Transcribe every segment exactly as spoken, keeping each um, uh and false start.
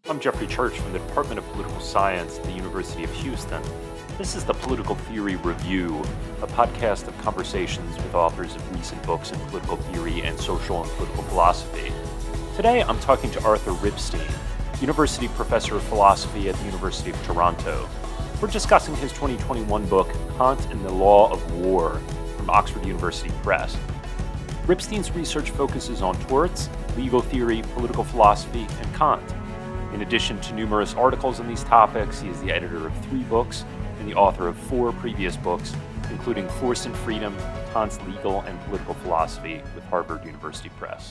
I'm Jeffrey Church from the Department of Political Science at the University of Houston. This is the Political Theory Review, a podcast of conversations with authors of recent books in political theory and social and political philosophy. Today, I'm talking to Arthur Ripstein, University Professor of Philosophy at the University of Toronto. We're discussing his twenty twenty-one book, Kant and the Law of War, from Oxford University Press. Ripstein's research focuses on torts, legal theory, political philosophy, and Kant. In addition to numerous articles on these topics, he is the editor of three books and the author of four previous books, including Force and Freedom, Kant's Legal and Political Philosophy with Harvard University Press.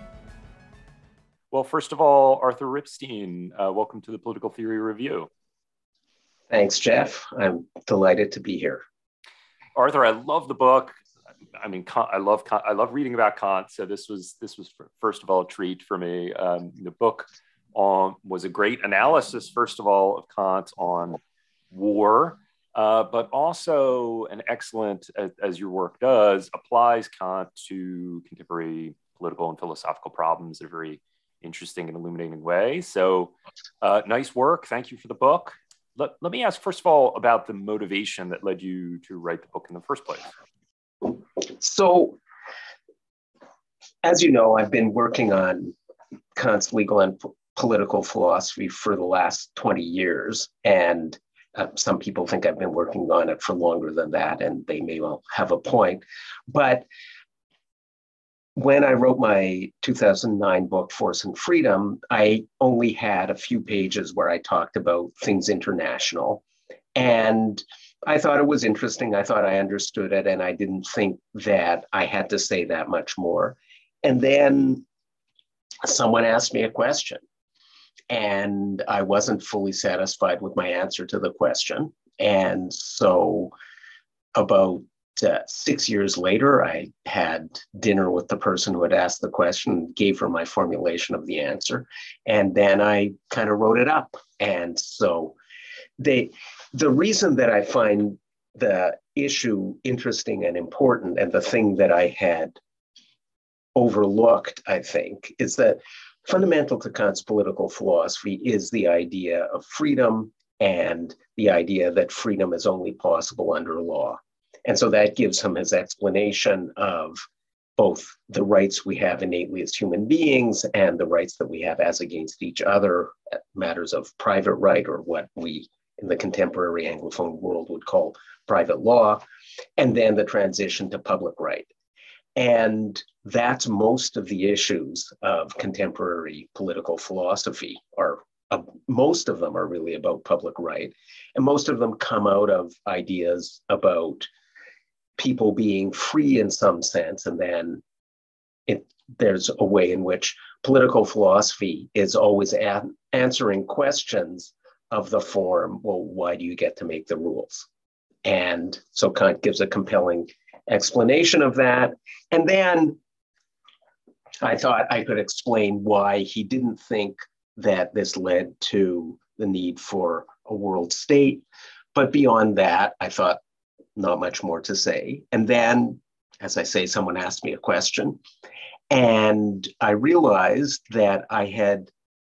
Well, first of all, Arthur Ripstein, uh, welcome to the Political Theory Review. Thanks, Jeff. I'm delighted to be here. Arthur, I love the book. I mean, I love I love reading about Kant. So this was this was first of all a treat for me. Um, the book um, was a great analysis, first of all, of Kant on war, uh, but also an excellent, as, as your work does, applies Kant to contemporary political and philosophical problems in a very interesting and illuminating way. So, uh, nice work. Thank you for the book. Let, let me ask, first of all, about the motivation that led you to write the book in the first place. So, as you know, I've been working on Kant's legal and p- political philosophy for the last twenty years. And uh, some people think I've been working on it for longer than that, and they may well have a point. But when I wrote my two thousand nine book, Force and Freedom, I only had a few pages where I talked about things international. And I thought it was interesting. I thought I understood it, and I didn't think that I had to say that much more. And then someone asked me a question, and I wasn't fully satisfied with my answer to the question. And so about uh, six years later, I had dinner with the person who had asked the question, gave her my formulation of the answer, and then I kind of wrote it up. And so they... The reason that I find the issue interesting and important, and the thing that I had overlooked, I think, is that fundamental to Kant's political philosophy is the idea of freedom and the idea that freedom is only possible under law. And so that gives him his explanation of both the rights we have innately as human beings and the rights that we have as against each other, matters of private right, or what we in the contemporary Anglophone world would call private law, and then the transition to public right. And that's most of the issues of contemporary political philosophy, or uh, most of them are really about public right. And most of them come out of ideas about people being free in some sense. And then it, there's a way in which political philosophy is always a- answering questions of the form, well, why do you get to make the rules? And so Kant gives a compelling explanation of that. And then I thought I could explain why he didn't think that this led to the need for a world state. But beyond that, I thought not much more to say. And then, as I say, someone asked me a question, and I realized that I had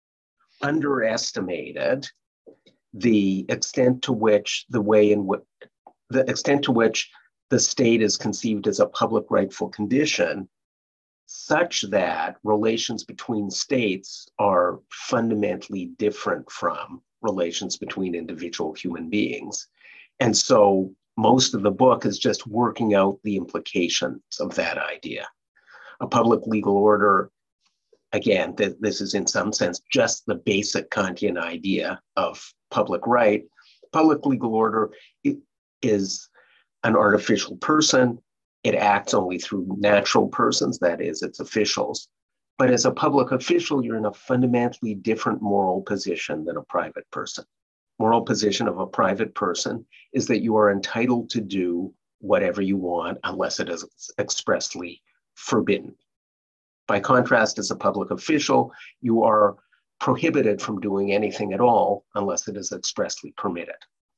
underestimated the extent to which the way in which the extent to which the state is conceived as a public rightful condition, such that relations between states are fundamentally different from relations between individual human beings. And so most of the book is just working out the implications of that idea. A public legal order, again, th- this is in some sense just the basic Kantian idea of public right. Public legal order is an artificial person. It acts only through natural persons, that is, its officials. But as a public official, you're in a fundamentally different moral position than a private person. Moral position of a private person is that you are entitled to do whatever you want unless it is expressly forbidden. By contrast, as a public official, you are prohibited from doing anything at all unless it is expressly permitted.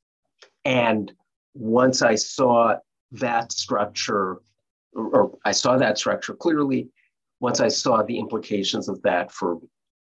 And once I saw that structure, or I saw that structure clearly, once I saw the implications of that for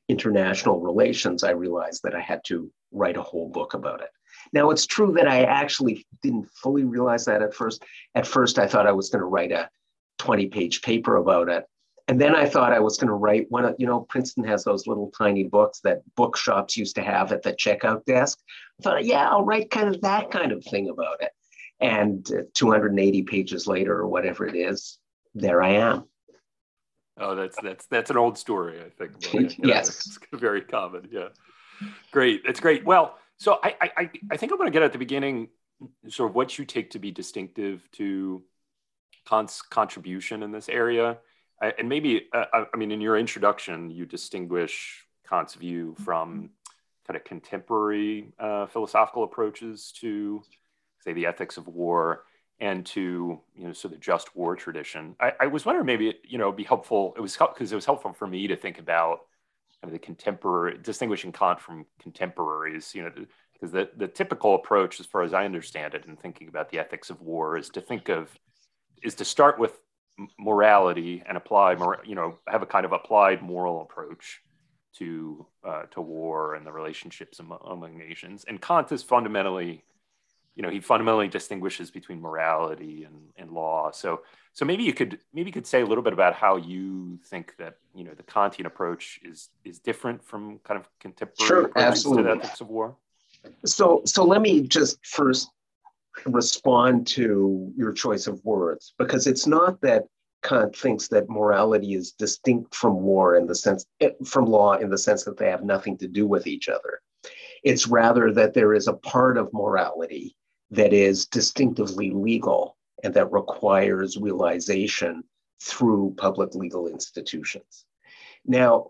international relations, I realized that I had to write a whole book about it. Now, it's true that I actually didn't fully realize that at first. At first, I thought I was going to write a twenty-page paper about it. And then I thought I was going to write one of, you know, Princeton has those little tiny books that bookshops used to have at the checkout desk. I thought, yeah, I'll write kind of that kind of thing about it. And uh, two hundred eighty pages later, or whatever it is, there I am. Oh, that's that's that's an old story, I think. But, you know, Yes. It's very common. Yeah. Great. That's great. Well, so I I I think I'm going to get at the beginning sort of what you take to be distinctive to Kant's contribution in this area. I, and maybe, uh, I mean, in your introduction, you distinguish Kant's view from kind of contemporary uh, philosophical approaches to, say, the ethics of war and to, you know, so the just war tradition. I, I was wondering maybe, you know, it'd be helpful, it was because it was helpful for me to think about kind of the contemporary, distinguishing Kant from contemporaries, you know, because the, the typical approach, as far as I understand it, in thinking about the ethics of war is to think of, is to start with morality and apply, you know, have a kind of applied moral approach to uh, to war and the relationships among, among nations. And Kant is fundamentally, you know, he fundamentally distinguishes between morality and, and law. So so maybe you could maybe you could say a little bit about how you think that, you know, the Kantian approach is is different from kind of contemporary Sure, approaches absolutely. to the ethics of war. So so let me just first respond to your choice of words, because it's not that Kant thinks that morality is distinct from war in the sense, from law in the sense that they have nothing to do with each other. It's rather that there is a part of morality that is distinctively legal and that requires realization through public legal institutions. Now,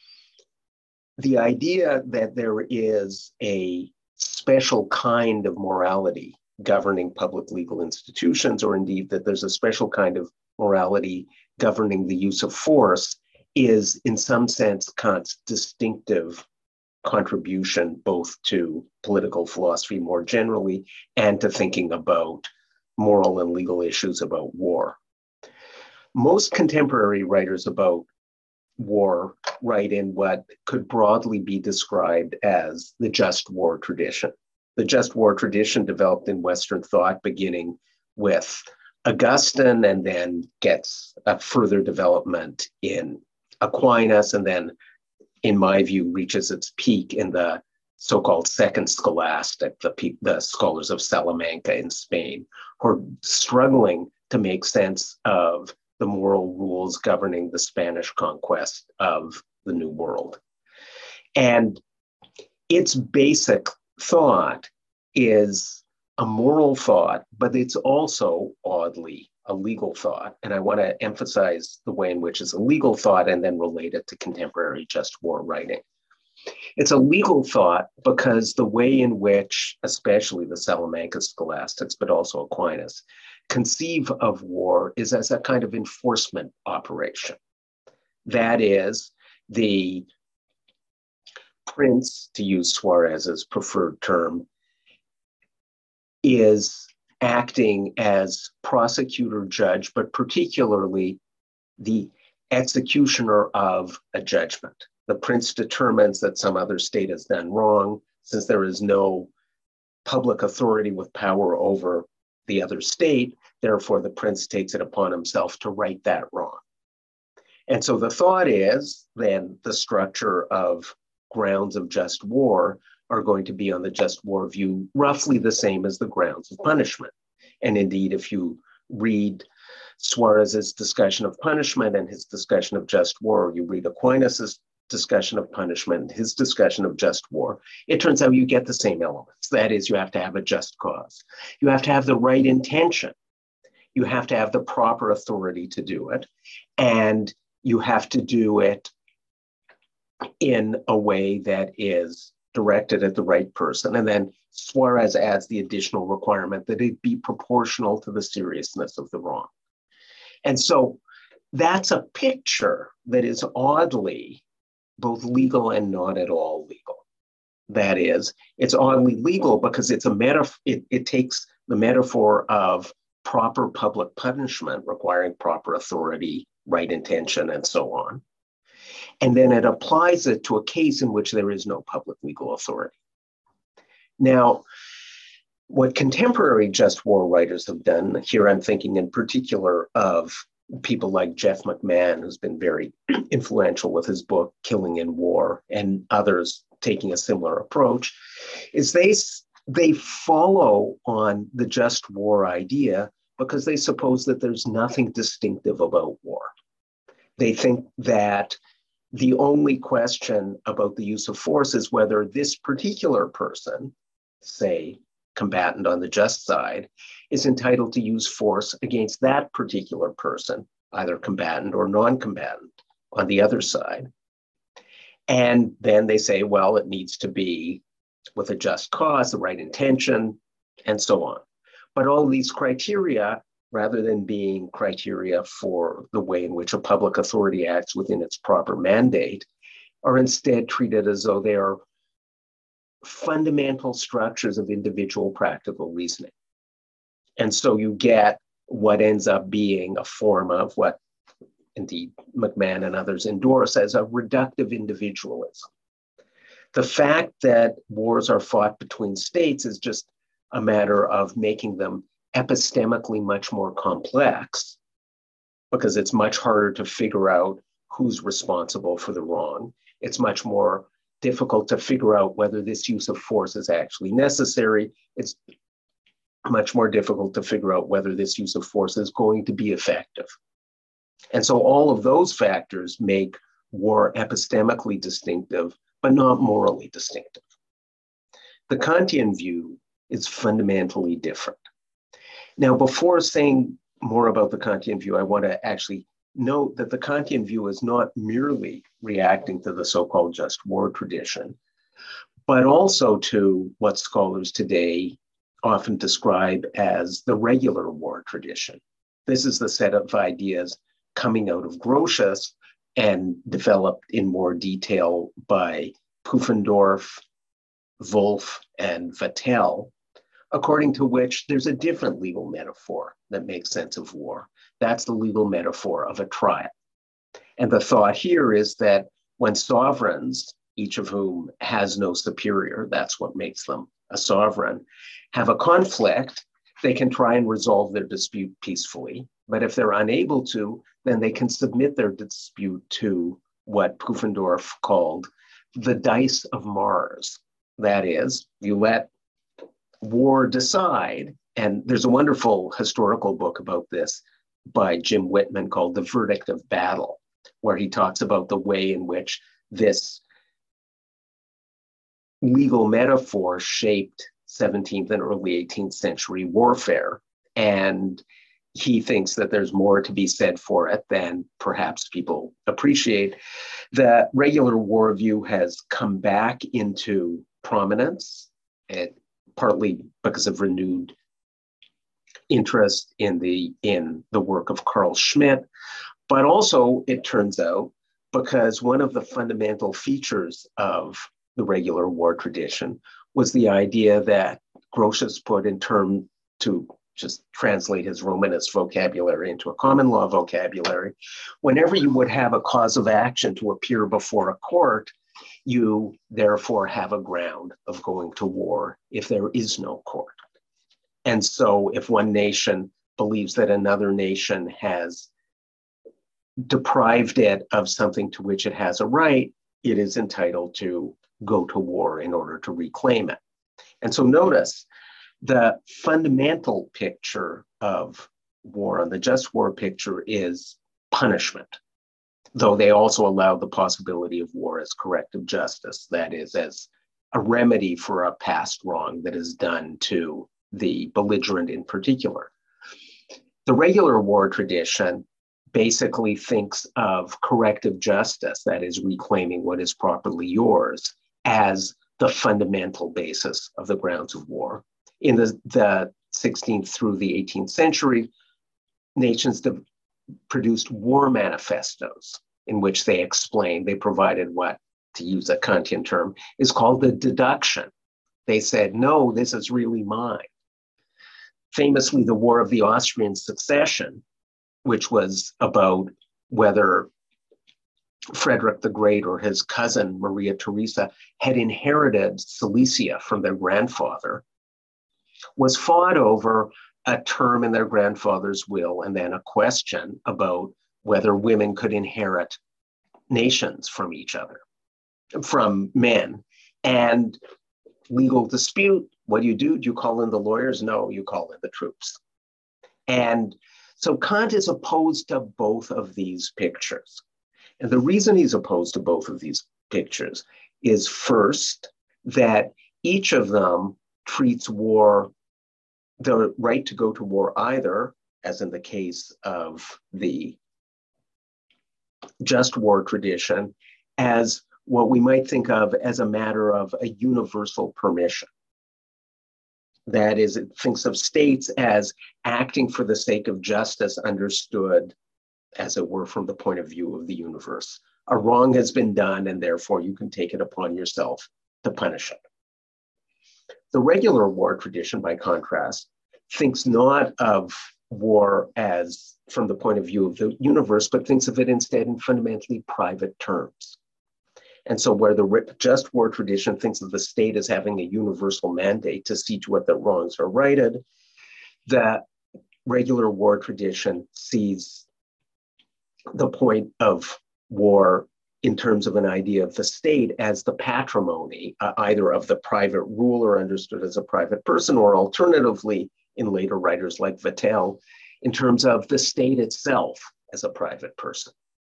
the idea that there is a special kind of morality governing public legal institutions, or indeed that there's a special kind of morality governing the use of force, is in some sense Kant's distinctive contribution both to political philosophy more generally and to thinking about moral and legal issues about war. Most contemporary writers about war write in what could broadly be described as the just war tradition. The just war tradition developed in Western thought, beginning with Augustine, and then gets a further development in Aquinas, and then, in my view, reaches its peak in the so-called second scholastic, the, pe- the scholars of Salamanca in Spain, who are struggling to make sense of the moral rules governing the Spanish conquest of the New World. And its basic thought is a moral thought, but it's also, oddly, a legal thought. And I want to emphasize the way in which it's a legal thought and then relate it to contemporary just war writing. It's a legal thought because the way in which, especially the Salamanca scholastics, but also Aquinas, conceive of war is as a kind of enforcement operation. That is, the prince, to use Suarez's preferred term, is acting as prosecutor, judge, but particularly the executioner of a judgment. The prince determines that some other state has done wrong. Since there is no public authority with power over the other state, therefore the prince takes it upon himself to right that wrong. And so the thought is then the structure of grounds of just war are going to be on the just war view roughly the same as the grounds of punishment. And indeed, if you read Suarez's discussion of punishment and his discussion of just war, you read Aquinas's discussion of punishment, his discussion of just war, it turns out you get the same elements. That is, you have to have a just cause. You have to have the right intention. You have to have the proper authority to do it. And you have to do it in a way that is directed at the right person. And then Suarez adds the additional requirement that it be proportional to the seriousness of the wrong. And so that's a picture that is oddly both legal and not at all legal. That is, it's oddly legal because it's a metaphor, it, it takes the metaphor of proper public punishment requiring proper authority, right intention, and so on. and then it applies it to a case in which there is no public legal authority. Now, what contemporary just war writers have done, here I'm thinking in particular of people like Jeff McMahon, who's been very influential with his book, Killing in War, and others taking a similar approach, is they, they follow on the just war idea because they suppose that there's nothing distinctive about war. They think that the only question about the use of force is whether this particular person, say, combatant on the just side, is entitled to use force against that particular person, either combatant or non-combatant on the other side. And then they say, well, it needs to be with a just cause, the right intention, and so on. But all these criteria, rather than being criteria for the way in which a public authority acts within its proper mandate, are instead treated as though they are fundamental structures of individual practical reasoning. And so you get what ends up being a form of what indeed McMahon and others endorse as a reductive individualism. The fact that wars are fought between states is just a matter of making them epistemically much more complex, because it's much harder to figure out who's responsible for the wrong. It's much more difficult to figure out whether this use of force is actually necessary. It's much more difficult to figure out whether this use of force is going to be effective. And so all of those factors make war epistemically distinctive, but not morally distinctive. The Kantian view is fundamentally different. Now, before saying more about the Kantian view, I want to actually note that the Kantian view is not merely reacting to the so-called just war tradition, but also to what scholars today often describe as the regular war tradition. This is the set of ideas coming out of Grotius and developed in more detail by Pufendorf, Wolff, and Vattel, according to which there's a different legal metaphor that makes sense of war. That's the legal metaphor of a trial. And the thought here is that when sovereigns, each of whom has no superior, that's what makes them a sovereign, have a conflict, they can try and resolve their dispute peacefully. But if they're unable to, then they can submit their dispute to what Pufendorf called the dice of Mars. That is, you let war decide, and there's a wonderful historical book about this by Jim Whitman called The Verdict of Battle, where he talks about the way in which this legal metaphor shaped seventeenth and early eighteenth century warfare. And he thinks that there's more to be said for it than perhaps people appreciate. The regular war view has come back into prominence, it, partly because of renewed interest in the in the work of Carl Schmitt, but also, it turns out, because one of the fundamental features of the regular war tradition was the idea that Grotius put in term to just translate his Romanist vocabulary into a common law vocabulary. Whenever you would have a cause of action to appear before a court, you therefore have a ground of going to war if there is no court. And so if one nation believes that another nation has deprived it of something to which it has a right, it is entitled to go to war in order to reclaim it. And so notice the fundamental picture of war, the just war picture, is punishment, though they also allow the possibility of war as corrective justice, that is, as a remedy for a past wrong that is done to the belligerent in particular. The regular war tradition basically thinks of corrective justice, that is, reclaiming what is properly yours, as the fundamental basis of the grounds of war. In the, the sixteenth through the eighteenth century, nations de- produced war manifestos in which they explained, they provided what, to use a Kantian term, is called the deduction. They said, no, this is really mine. Famously, the War of the Austrian Succession, which was about whether Frederick the Great or his cousin, Maria Theresa, had inherited Silesia from their grandfather, was fought over a term in their grandfather's will and then a question about whether women could inherit nations from each other, from men. And legal dispute, what do you do? Do you call in the lawyers? No, you call in the troops. And so Kant is opposed to both of these pictures. And the reason he's opposed to both of these pictures is first, that each of them treats war, the right to go to war either, as in the case of the just war tradition, as what we might think of as a matter of a universal permission. That is, it thinks of states as acting for the sake of justice, understood, as it were, from the point of view of the universe. A wrong has been done, and therefore you can take it upon yourself to punish it. The regular war tradition, by contrast, thinks not of war as from the point of view of the universe, but thinks of it instead in fundamentally private terms. And so where the just war tradition thinks of the state as having a universal mandate to see to it that wrongs are righted, the regular war tradition sees the point of war in terms of an idea of the state as the patrimony, uh, either of the private ruler understood as a private person, or alternatively, in later writers like Vattel, in terms of the state itself as a private person.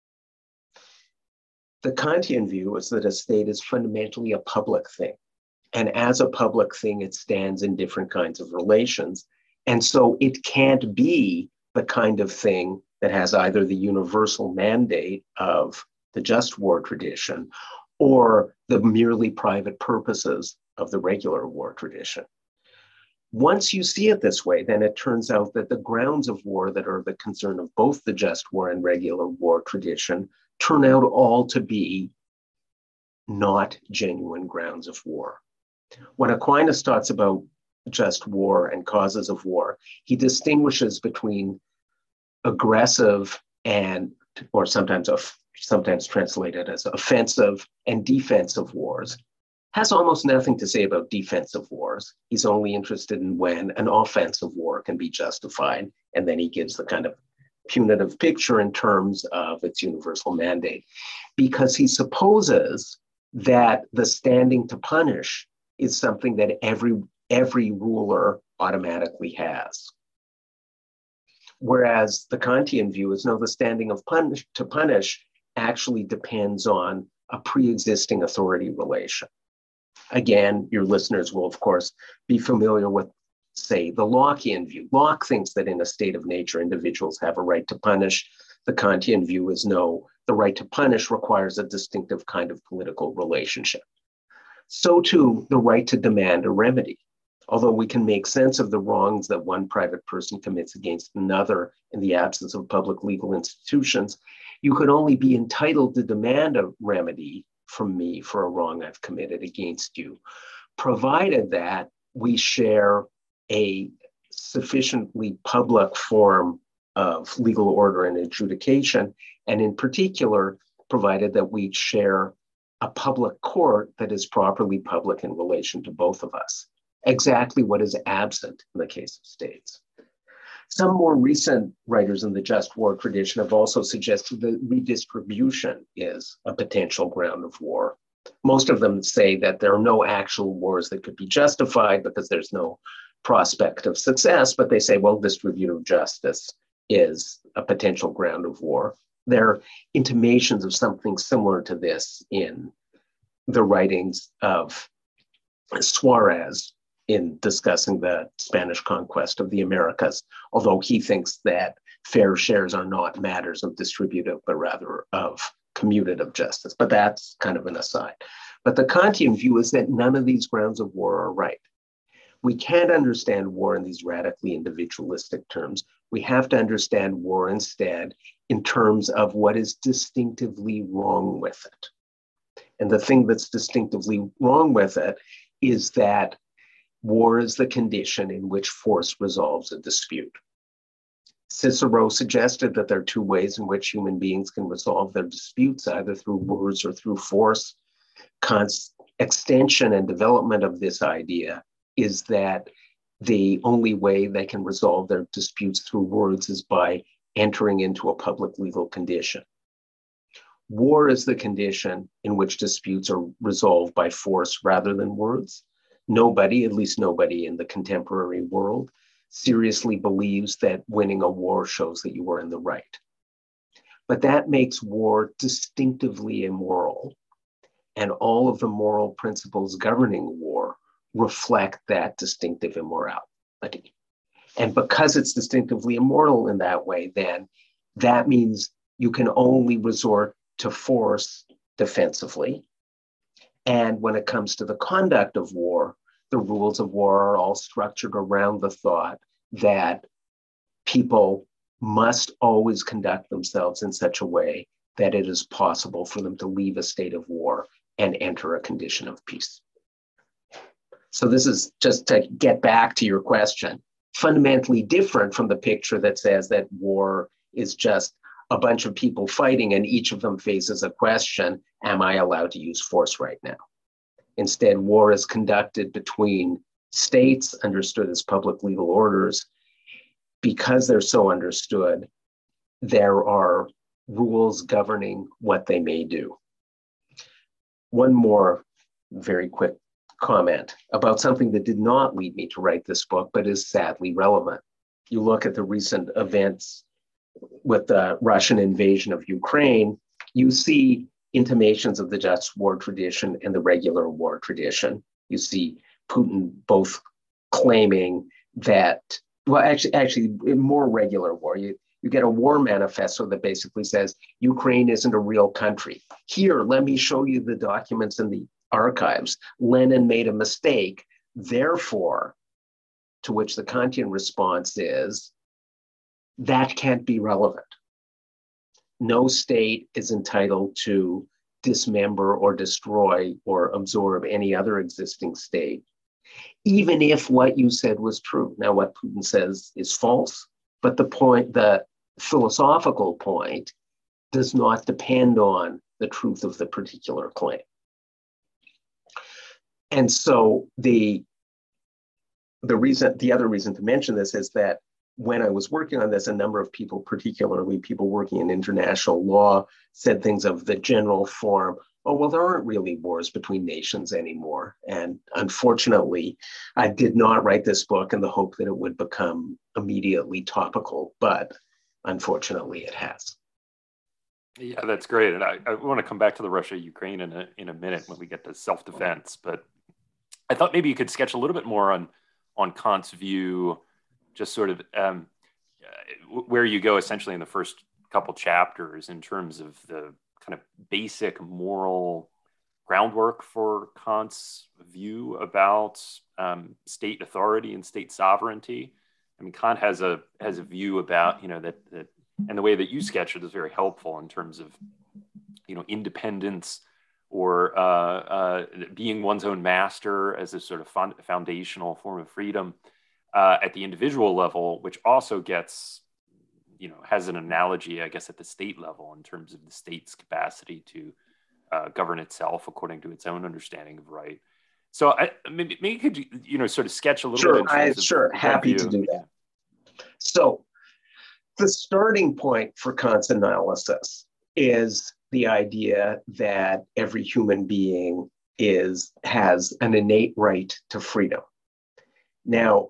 The Kantian view is that a state is fundamentally a public thing. And as a public thing, it stands in different kinds of relations. And so it can't be the kind of thing that has either the universal mandate of the just war tradition or the merely private purposes of the regular war tradition. Once you see it this way, then it turns out that the grounds of war that are the concern of both the just war and regular war tradition turn out all to be not genuine grounds of war. When Aquinas talks about just war and causes of war, he distinguishes between aggressive and, or sometimes sometimes translated as offensive and defensive wars. Has almost nothing to say about defensive wars. He's only interested in when an offensive war can be justified, and then he gives the kind of punitive picture in terms of its universal mandate, because he supposes that the standing to punish is something that every, every ruler automatically has. Whereas the Kantian view is no, the standing of punish, to punish actually depends on a pre-existing authority relation. Again, your listeners will, of course, be familiar with, say, the Lockean view. Locke thinks that in a state of nature, individuals have a right to punish. The Kantian view is no, the right to punish requires a distinctive kind of political relationship. So too, the right to demand a remedy. Although we can make sense of the wrongs that one private person commits against another in the absence of public legal institutions, you could only be entitled to demand a remedy from me for a wrong I've committed against you, provided that we share a sufficiently public form of legal order and adjudication, and in particular, provided that we share a public court that is properly public in relation to both of us. Exactly what is absent in the case of states. Some more recent writers in the just war tradition have also suggested that redistribution is a potential ground of war. Most of them say that there are no actual wars that could be justified because there's no prospect of success, but they say, well, distributive justice is a potential ground of war. There are intimations of something similar to this in the writings of Suarez in discussing the Spanish conquest of the Americas, although he thinks that fair shares are not matters of distributive, but rather of commutative justice. But that's kind of an aside. But the Kantian view is that none of these grounds of war are right. We can't understand war in these radically individualistic terms. We have to understand war instead in terms of what is distinctively wrong with it. And the thing that's distinctively wrong with it is that war is the condition in which force resolves a dispute. Cicero suggested that there are two ways in which human beings can resolve their disputes, either through words or through force. Kant's extension and development of this idea is that the only way they can resolve their disputes through words is by entering into a public legal condition. War is the condition in which disputes are resolved by force rather than words. Nobody, at least nobody in the contemporary world, seriously believes that winning a war shows that you were in the right. But that makes war distinctively immoral. And all of the moral principles governing war reflect that distinctive immorality. And because it's distinctively immoral in that way, then that means you can only resort to force defensively. And when it comes to the conduct of war, the rules of war are all structured around the thought that people must always conduct themselves in such a way that it is possible for them to leave a state of war and enter a condition of peace. So this is just to get back to your question, fundamentally different from the picture that says that war is just a bunch of people fighting and each of them faces a question, am I allowed to use force right now? Instead, war is conducted between states, understood as public legal orders. Because they're so understood, there are rules governing what they may do. One more very quick comment about something that did not lead me to write this book, but is sadly relevant. You look at the recent events with the Russian invasion of Ukraine, you see intimations of the just war tradition and the regular war tradition. You see Putin both claiming that, well, actually, actually more regular war. You, you get a war manifesto that basically says, Ukraine isn't a real country. Here, let me show you the documents in the archives. Lenin made a mistake. Therefore, to which the Kantian response is, that can't be relevant. No state is entitled to dismember or destroy or absorb any other existing state, even if what you said was true. Now, what Putin says is false, but the point, the philosophical point, does not depend on the truth of the particular claim. And so the, the reason, the other reason to mention this is that when I was working on this, a number of people, particularly people working in international law, said things of the general form, oh, well, there aren't really wars between nations anymore. And unfortunately, I did not write this book in the hope that it would become immediately topical, but unfortunately it has. Yeah, that's great. And I, I want to come back to the Russia-Ukraine in a, in a minute when we get to self-defense, but I thought maybe you could sketch a little bit more on, on Kant's view, just sort of um, where you go essentially in the first couple chapters in terms of the kind of basic moral groundwork for Kant's view about um, state authority and state sovereignty. I mean, Kant has a has a view about, you know, that, that and the way that you sketch it is very helpful in terms of, you know, independence or uh, uh, being one's own master as a sort of fun, foundational form of freedom. Uh, at the individual level, which also gets, you know, has an analogy, I guess, at the state level in terms of the state's capacity to uh, govern itself according to its own understanding of right. So I maybe, maybe could you, you know, sort of sketch a little sure, bit. I, sure, happy to do that. So the starting point for Kant's analysis is the idea that every human being is has an innate right to freedom. Now,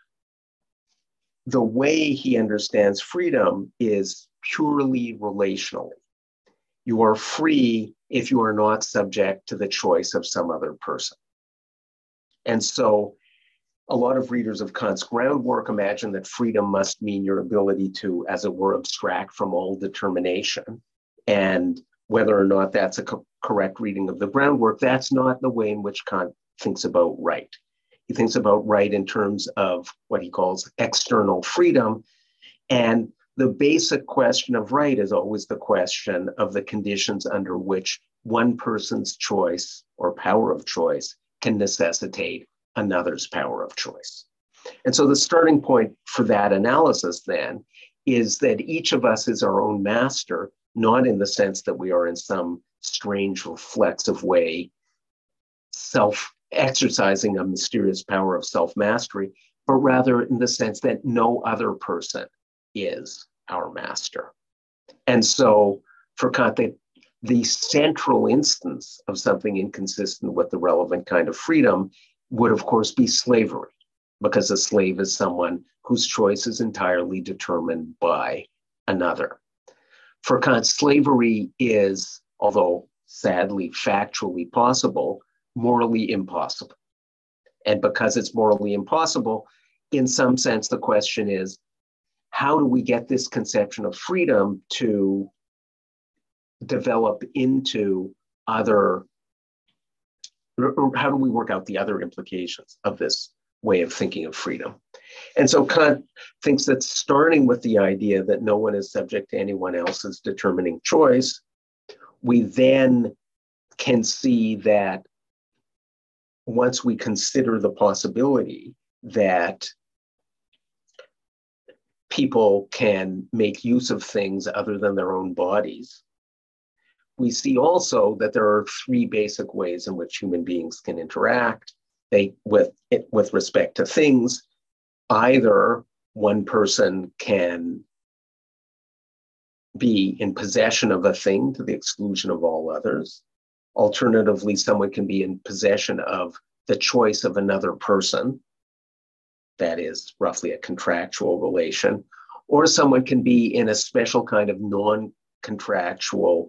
the way he understands freedom is purely relationally. You are free if you are not subject to the choice of some other person. And so a lot of readers of Kant's groundwork imagine that freedom must mean your ability to, as it were, abstract from all determination. And whether or not that's a co- correct reading of the groundwork, that's not the way in which Kant thinks about right. He thinks about right in terms of what he calls external freedom. And the basic question of right is always the question of the conditions under which one person's choice or power of choice can necessitate another's power of choice. And so the starting point for that analysis then is that each of us is our own master, not in the sense that we are in some strange reflexive way self exercising a mysterious power of self-mastery, but rather in the sense that no other person is our master. And so for Kant, the, the central instance of something inconsistent with the relevant kind of freedom would, of course, be slavery, because a slave is someone whose choice is entirely determined by another. For Kant, slavery is, although sadly factually possible, morally impossible. And because it's morally impossible, in some sense, the question is, how do we get this conception of freedom to develop into other, or how do we work out the other implications of this way of thinking of freedom? And so Kant thinks that starting with the idea that no one is subject to anyone else's determining choice, we then can see that once we consider the possibility that people can make use of things other than their own bodies, we see also that there are three basic ways in which human beings can interact they, with, with respect to things. Either one person can be in possession of a thing to the exclusion of all others. Alternatively, someone can be in possession of the choice of another person, that is roughly a contractual relation, or someone can be in a special kind of non-contractual,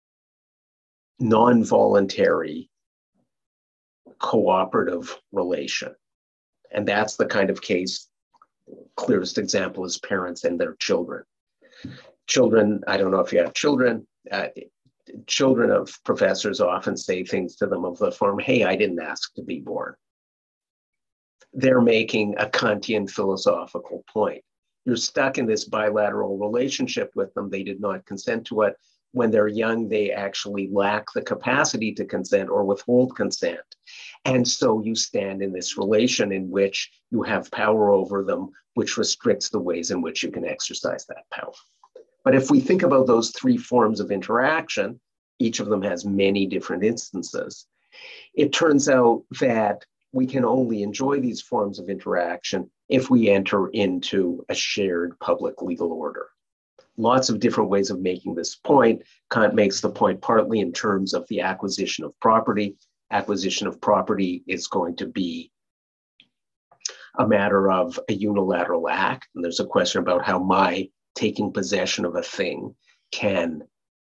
non-voluntary, cooperative relation. And that's the kind of case, clearest example is parents and their children. Children, I don't know if you have children, uh, children of professors often say things to them of the form, hey, I didn't ask to be born. They're making a Kantian philosophical point. You're stuck in this bilateral relationship with them. They did not consent to it. When they're young, they actually lack the capacity to consent or withhold consent. And so you stand in this relation in which you have power over them, which restricts the ways in which you can exercise that power. But if we think about those three forms of interaction, each of them has many different instances. It turns out that we can only enjoy these forms of interaction if we enter into a shared public legal order. Lots of different ways of making this point. Kant makes the point partly in terms of the acquisition of property. Acquisition of property is going to be a matter of a unilateral act. And there's a question about how my taking possession of a thing can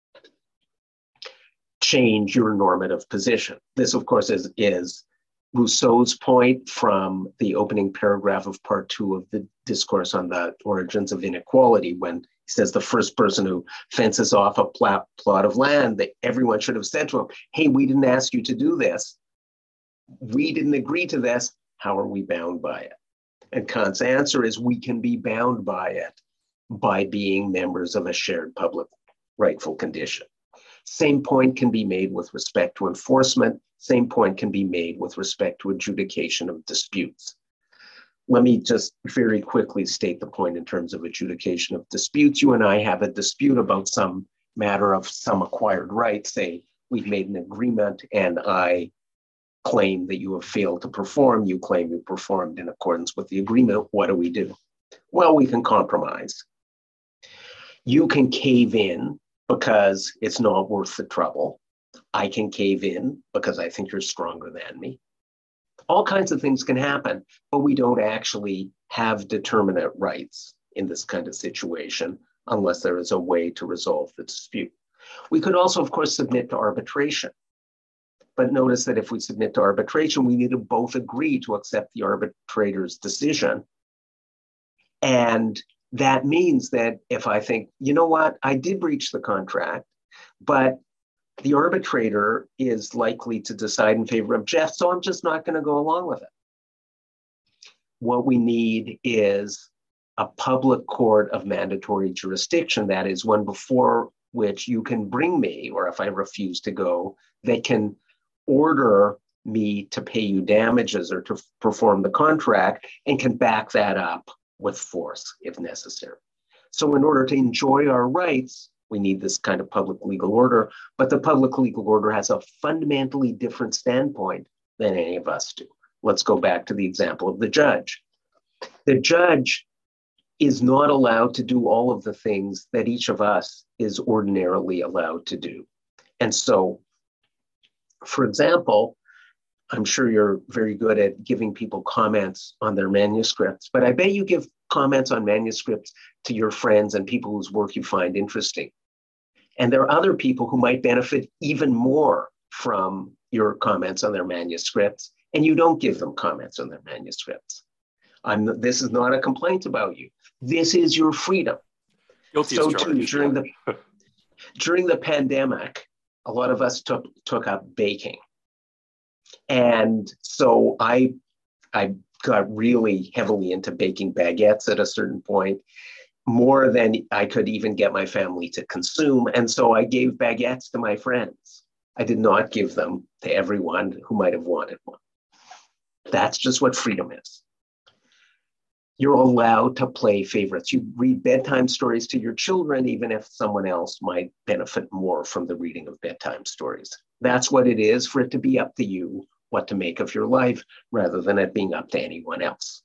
change your normative position. This, of course, is, is Rousseau's point from the opening paragraph of part two of the Discourse on the Origins of Inequality, when he says the first person who fences off a plot, plot of land, that everyone should have said to him, hey, we didn't ask you to do this. We didn't agree to this. How are we bound by it? And Kant's answer is we can be bound by it by being members of a shared public rightful condition. Same point can be made with respect to enforcement. Same point can be made with respect to adjudication of disputes. Let me just very quickly state the point in terms of adjudication of disputes. You and I have a dispute about some matter of some acquired right. Say we've made an agreement and I claim that you have failed to perform. You claim you performed in accordance with the agreement. What do we do? Well, we can compromise. You can cave in because it's not worth the trouble. I can cave in because I think you're stronger than me. All kinds of things can happen, but we don't actually have determinate rights in this kind of situation unless there is a way to resolve the dispute. We could also, of course, submit to arbitration. But notice that if we submit to arbitration, we need to both agree to accept the arbitrator's decision. And that means that if I think, you know what, I did breach the contract, but the arbitrator is likely to decide in favor of Jeff, so I'm just not going to go along with it. What we need is a public court of mandatory jurisdiction, that is one before which you can bring me, or if I refuse to go, they can order me to pay you damages or to perform the contract and can back that up with force if necessary. So in order to enjoy our rights, we need this kind of public legal order, but the public legal order has a fundamentally different standpoint than any of us do. Let's go back to the example of the judge. The judge is not allowed to do all of the things that each of us is ordinarily allowed to do. And so, for example, I'm sure you're very good at giving people comments on their manuscripts, but I bet you give comments on manuscripts to your friends and people whose work you find interesting. And there are other people who might benefit even more from your comments on their manuscripts, and you don't give them comments on their manuscripts. I'm, this is not a complaint about you. This is your freedom. Guilty so as charged. Too, during the during the pandemic, a lot of us took took up baking, and so I I got really heavily into baking baguettes at a certain point, more than I could even get my family to consume, and so I gave baguettes to my friends. I did not give them to everyone who might have wanted one. That's just what freedom is. You're allowed to play favorites. You read bedtime stories to your children, even if someone else might benefit more from the reading of bedtime stories. That's what it is, for it to be up to you what to make of your life, rather than it being up to anyone else.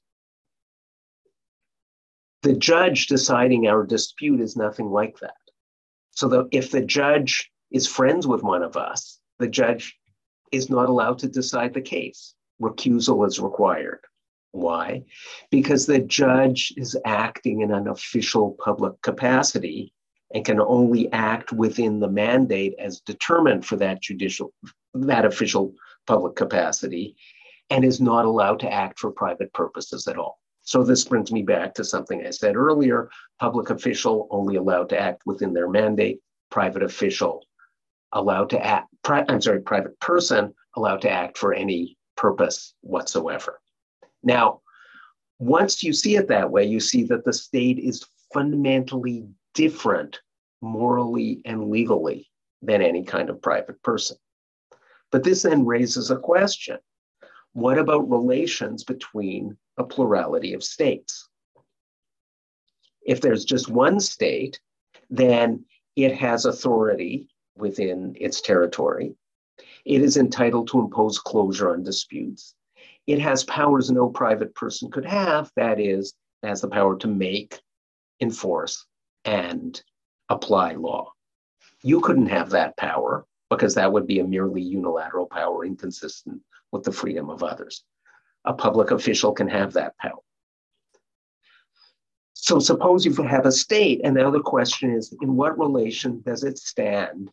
The judge deciding our dispute is nothing like that. So that if the judge is friends with one of us, the judge is not allowed to decide the case. Recusal is required. Why? Because the judge is acting in an official public capacity and can only act within the mandate as determined for that judicial, that official public capacity, and is not allowed to act for private purposes at all. So this brings me back to something I said earlier: public official only allowed to act within their mandate, private official allowed to act, pri- I'm sorry, private person allowed to act for any purpose whatsoever. Now, once you see it that way, you see that the state is fundamentally different morally and legally than any kind of private person. But this then raises a question. What about relations between a plurality of states? If there's just one state, then it has authority within its territory. It is entitled to impose closure on disputes. It has powers no private person could have. That is, it has the power to make, enforce, and apply law. You couldn't have that power, because that would be a merely unilateral power inconsistent with the freedom of others. A public official can have that power. So suppose you have a state, and now the question is, in what relation does it stand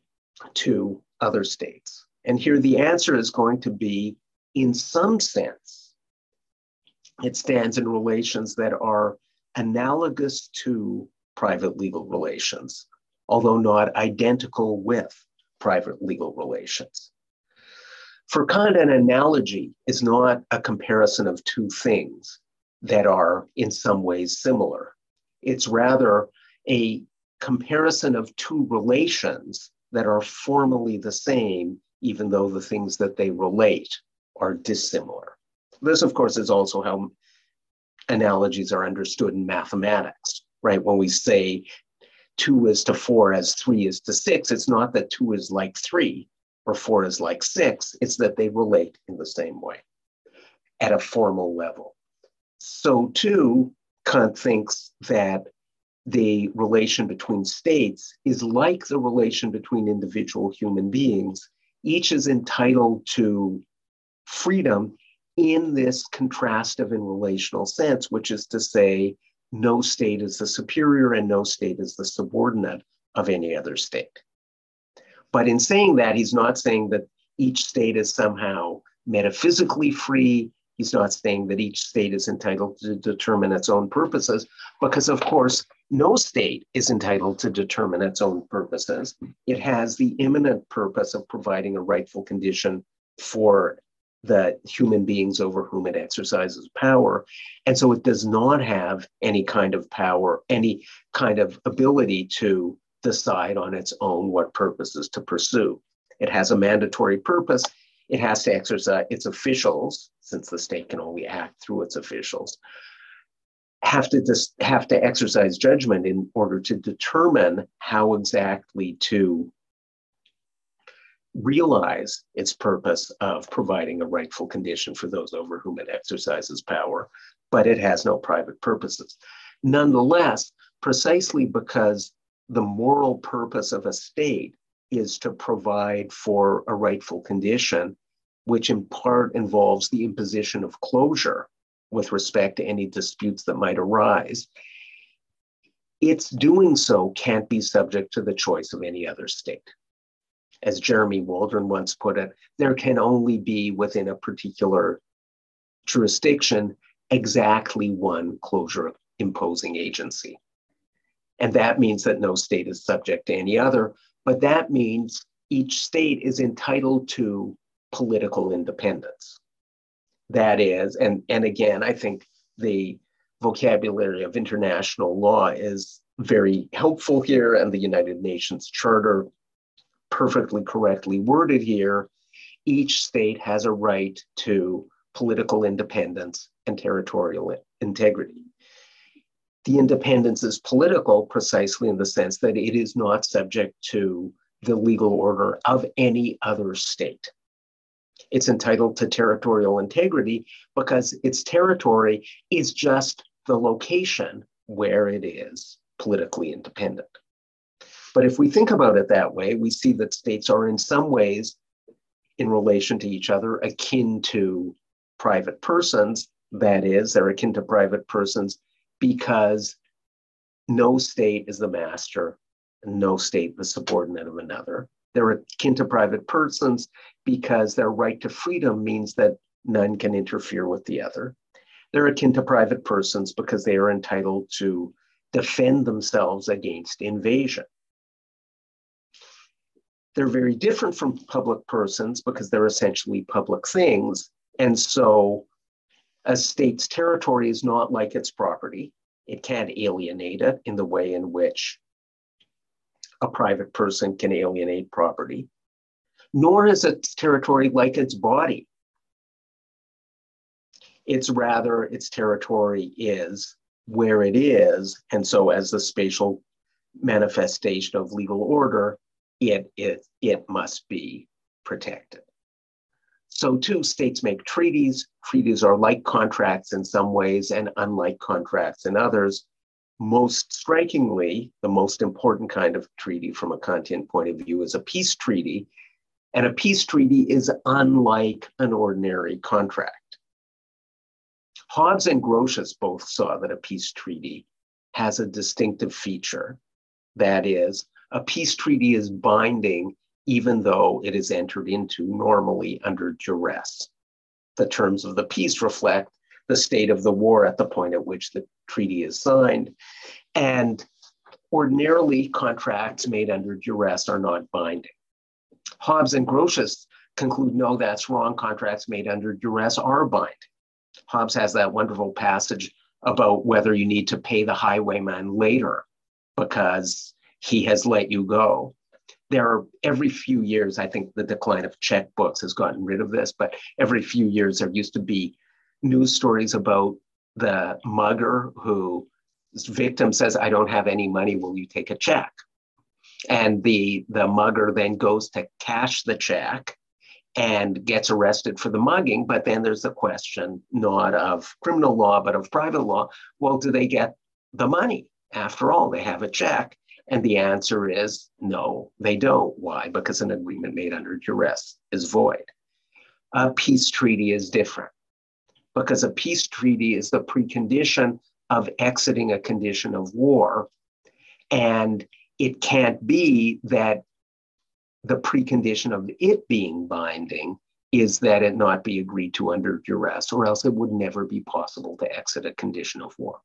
to other states? And here the answer is going to be, in some sense, it stands in relations that are analogous to private legal relations, although not identical with private legal relations. For Kant, an analogy is not a comparison of two things that are in some ways similar. It's rather a comparison of two relations that are formally the same, even though the things that they relate are dissimilar. This, of course, is also how analogies are understood in mathematics, right? When we say two is to four as three is to six, it's not that two is like three or four is like six, it's that they relate in the same way at a formal level. So too, Kant thinks that the relation between states is like the relation between individual human beings. Each is entitled to freedom in this contrastive and relational sense, which is to say, no state is the superior and no state is the subordinate of any other state. But in saying that, he's not saying that each state is somehow metaphysically free. He's not saying that each state is entitled to determine its own purposes, because of course, no state is entitled to determine its own purposes. It has the imminent purpose of providing a rightful condition for the human beings over whom it exercises power. And so it does not have any kind of power, any kind of ability to decide on its own what purposes to pursue. It has a mandatory purpose. It has to exercise its officials, since the state can only act through its officials. have to dis- have to exercise judgment in order to determine how exactly to realize its purpose of providing a rightful condition for those over whom it exercises power, but it has no private purposes. Nonetheless, precisely because the moral purpose of a state is to provide for a rightful condition, which in part involves the imposition of closure with respect to any disputes that might arise, its doing so can't be subject to the choice of any other state. As Jeremy Waldron once put it, there can only be within a particular jurisdiction exactly one closure imposing agency. And that means that no state is subject to any other, but that means each state is entitled to political independence. That is, and, and again, I think the vocabulary of international law is very helpful here, and the United Nations Charter perfectly correctly worded here. Each state has a right to political independence and territorial integrity. The independence is political precisely in the sense that it is not subject to the legal order of any other state. It's entitled to territorial integrity because its territory is just the location where it is politically independent. But if we think about it that way, we see that states are in some ways, in relation to each other, akin to private persons. That is, they're akin to private persons because no state is the master, and no state the subordinate of another. They're akin to private persons because their right to freedom means that none can interfere with the other. They're akin to private persons because they are entitled to defend themselves against invasion. They're very different from public persons because they're essentially public things. And so a state's territory is not like its property. It can't alienate it in the way in which a private person can alienate property, nor is its territory like its body. It's rather, its territory is where it is. And so as the spatial manifestation of legal order, it, it, it must be protected. So too, states make treaties. Treaties are like contracts in some ways and unlike contracts in others. Most strikingly, the most important kind of treaty from a Kantian point of view is a peace treaty. And a peace treaty is unlike an ordinary contract. Hobbes and Grotius both saw that a peace treaty has a distinctive feature. That is, a peace treaty is binding even though it is entered into normally under duress. The terms of the peace reflect the state of the war at the point at which the treaty is signed. And ordinarily, contracts made under duress are not binding. Hobbes and Grotius conclude, no, that's wrong. Contracts made under duress are binding. Hobbes has that wonderful passage about whether you need to pay the highwayman later because he has let you go. There are every few years, I think the decline of checkbooks has gotten rid of this, but every few years there used to be news stories about the mugger whose victim says, I don't have any money, will you take a check? And the, the mugger then goes to cash the check and gets arrested for the mugging. But then there's the question not of criminal law, but of private law. Well, do they get the money? After all, they have a check. And the answer is no, they don't. Why? Because an agreement made under duress is void. A peace treaty is different because a peace treaty is the precondition of exiting a condition of war. And it can't be that the precondition of it being binding is that it not be agreed to under duress, or else it would never be possible to exit a condition of war.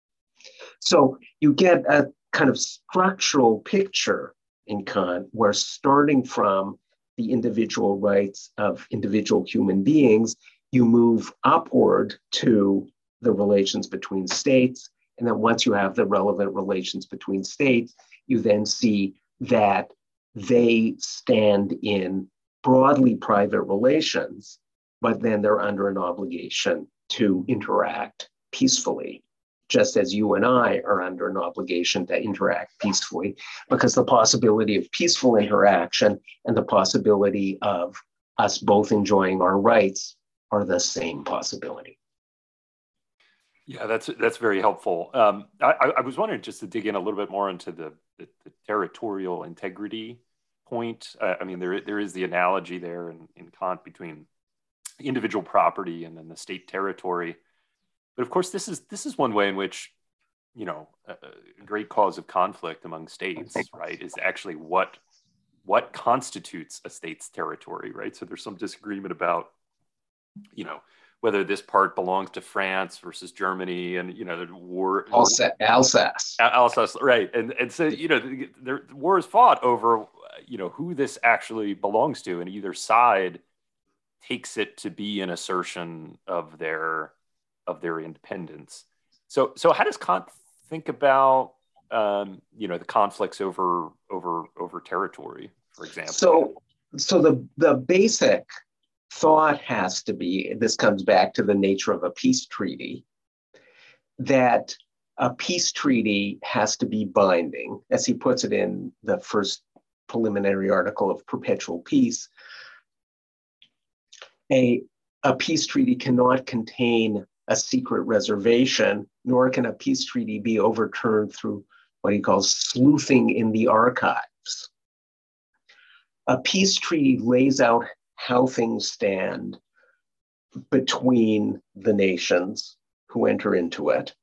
So you get a kind of structural picture in Kant where, starting from the individual rights of individual human beings, you move upward to the relations between states. And then once you have the relevant relations between states, you then see that they stand in broadly private relations, but then they're under an obligation to interact peacefully just as you and I are under an obligation to interact peacefully, because the possibility of peaceful interaction and the possibility of us both enjoying our rights are the same possibility. Yeah, that's that's very helpful. Um, I, I was wondering, just to dig in a little bit more into the, the, the territorial integrity point. Uh, I mean, there there is the analogy there in, in Kant between individual property and then the state territory. But of course, this is this is one way in which, you know, a, a great cause of conflict among states, right, is actually what what constitutes a state's territory, right? So there's some disagreement about, you know, whether this part belongs to France versus Germany, and, you know, the war. Alsace. Alsace. Alsace, right. And, and so, you know, the, the, the war is fought over, you know, who this actually belongs to, and either side takes it to be an assertion of their of their independence. So, so how does Kant think about, um, you know, the conflicts over over over territory, for example? So, so the the basic thought has to be, this comes back to the nature of a peace treaty, that a peace treaty has to be binding, as he puts it in the first preliminary article of Perpetual Peace. A, a peace treaty cannot contain a secret reservation, nor can a peace treaty be overturned through what he calls sleuthing in the archives. A peace treaty lays out how things stand between the nations who enter into it.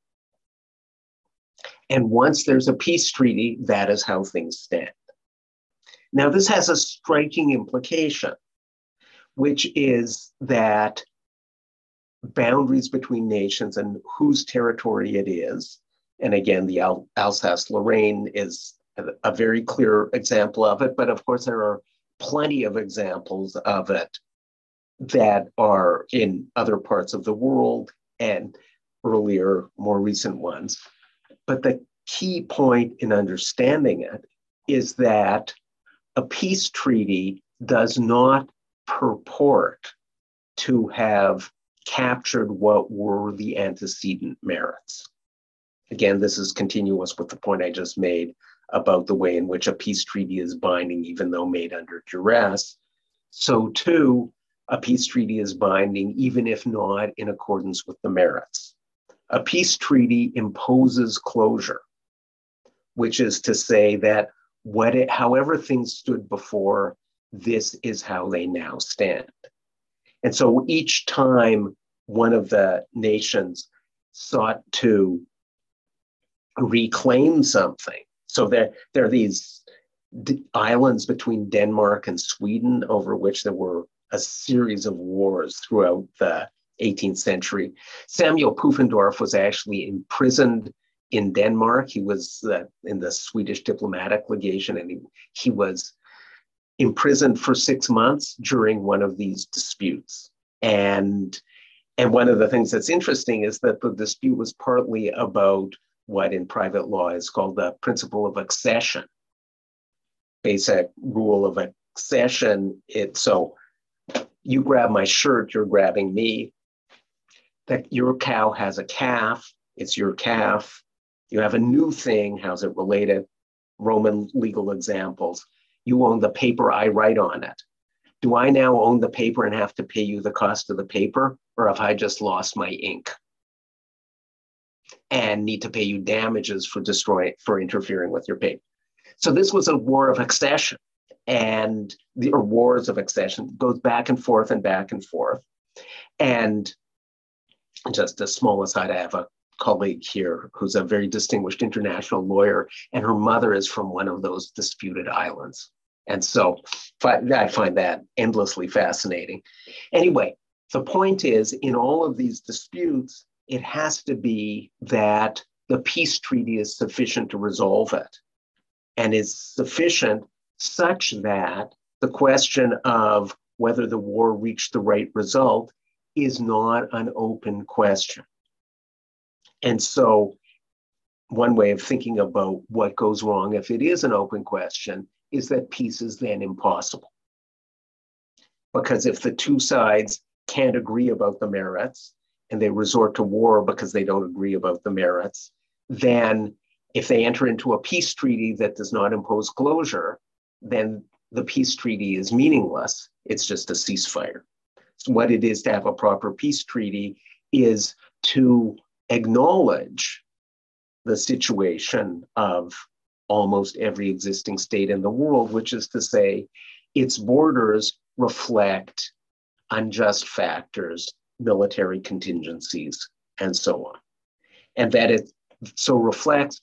And once there's a peace treaty, that is how things stand. Now, this has a striking implication, which is that boundaries between nations and whose territory it is, and again, the Al- Alsace-Lorraine is a, a very clear example of it, but of course there are plenty of examples of it that are in other parts of the world and earlier, more recent ones. But the key point in understanding it is that a peace treaty does not purport to have captured what were the antecedent merits. Again, this is continuous with the point I just made about the way in which a peace treaty is binding, even though made under duress. So too, a peace treaty is binding, even if not in accordance with the merits. A peace treaty imposes closure, which is to say that what it, however things stood before, this is how they now stand. And so each time one of the nations sought to reclaim something, so there, there are these d- islands between Denmark and Sweden over which there were a series of wars throughout the eighteenth century. Samuel Pufendorf was actually imprisoned in Denmark. He was uh, in the Swedish diplomatic legation, and he, he was imprisoned for six months during one of these disputes. And, and one of the things that's interesting is that the dispute was partly about what in private law is called the principle of accession. Basic rule of accession, it, so you grab my shirt, you're grabbing me. That your cow has a calf, it's your calf. You have a new thing, how's it related? Roman legal examples. You own the paper, I write on it. Do I now own the paper and have to pay you the cost of the paper? Or have I just lost my ink and need to pay you damages for destroying, for interfering with your paper? So this was a war of accession, and the or wars of accession goes back and forth and back and forth. And just a small aside, I have a colleague here who's a very distinguished international lawyer, and her mother is from one of those disputed islands. And so I find that endlessly fascinating. Anyway, the point is, in all of these disputes, it has to be that the peace treaty is sufficient to resolve it, and is sufficient such that the question of whether the war reached the right result is not an open question. And so one way of thinking about what goes wrong if it is an open question is that peace is then impossible. Because if the two sides can't agree about the merits, and they resort to war because they don't agree about the merits, then if they enter into a peace treaty that does not impose closure, then the peace treaty is meaningless. It's just a ceasefire. So what it is to have a proper peace treaty is to acknowledge the situation of almost every existing state in the world, which is to say, its borders reflect unjust factors, military contingencies, and so on. And that it so reflects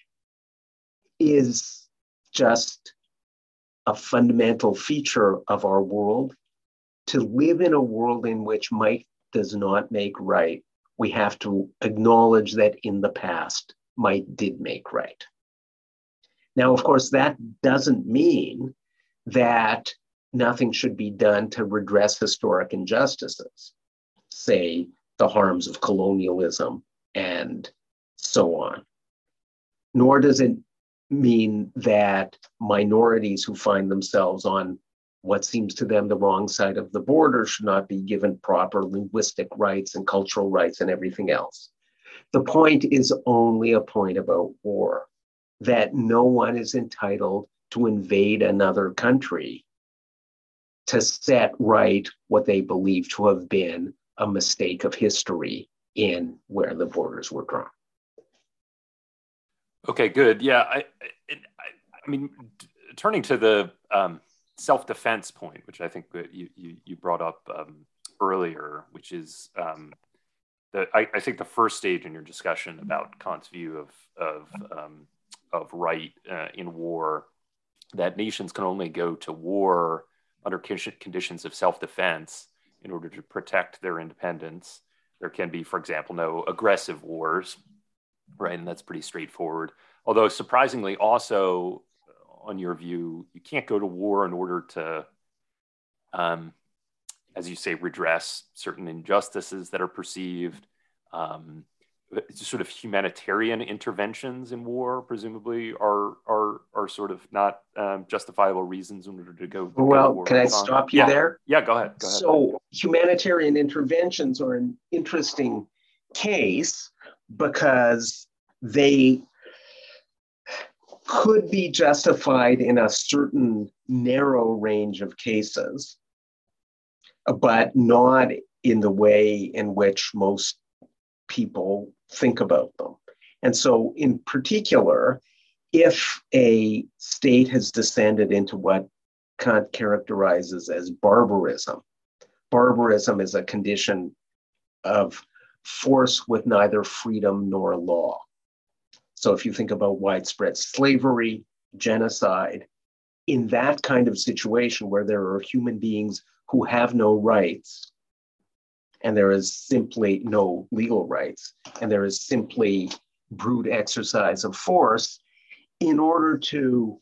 is just a fundamental feature of our world. To live in a world in which might does not make right, we have to acknowledge that in the past, might did make right. Now, of course, that doesn't mean that nothing should be done to redress historic injustices, say the harms of colonialism and so on. Nor does it mean that minorities who find themselves on what seems to them the wrong side of the border should not be given proper linguistic rights and cultural rights and everything else. The point is only a point about war, that no one is entitled to invade another country to set right what they believe to have been a mistake of history in where the borders were drawn. Okay, good. Yeah, I, I, I mean, turning to the um, self-defense point, which I think that you, you, you brought up um, earlier, which is um, the I, I think the first stage in your discussion about Kant's view of of um, of right uh, in war, that nations can only go to war under conditions of self-defense in order to protect their independence. There can be, for example, no aggressive wars, right? And that's pretty straightforward. Although surprisingly also, on your view, you can't go to war in order to, um, as you say, redress certain injustices that are perceived. Um, it's sort of humanitarian interventions in war, presumably, are are are sort of not um, justifiable reasons in order to go. To well, go to war. can I stop you yeah. there? Yeah, go ahead. Go ahead. So humanitarian interventions are an interesting case because they could be justified in a certain narrow range of cases, but not in the way in which most people think about them. And so in particular, if a state has descended into what Kant characterizes as barbarism, barbarism is a condition of force with neither freedom nor law. So if you think about widespread slavery, genocide, in that kind of situation where there are human beings who have no rights, and there is simply no legal rights, and there is simply brute exercise of force, in order to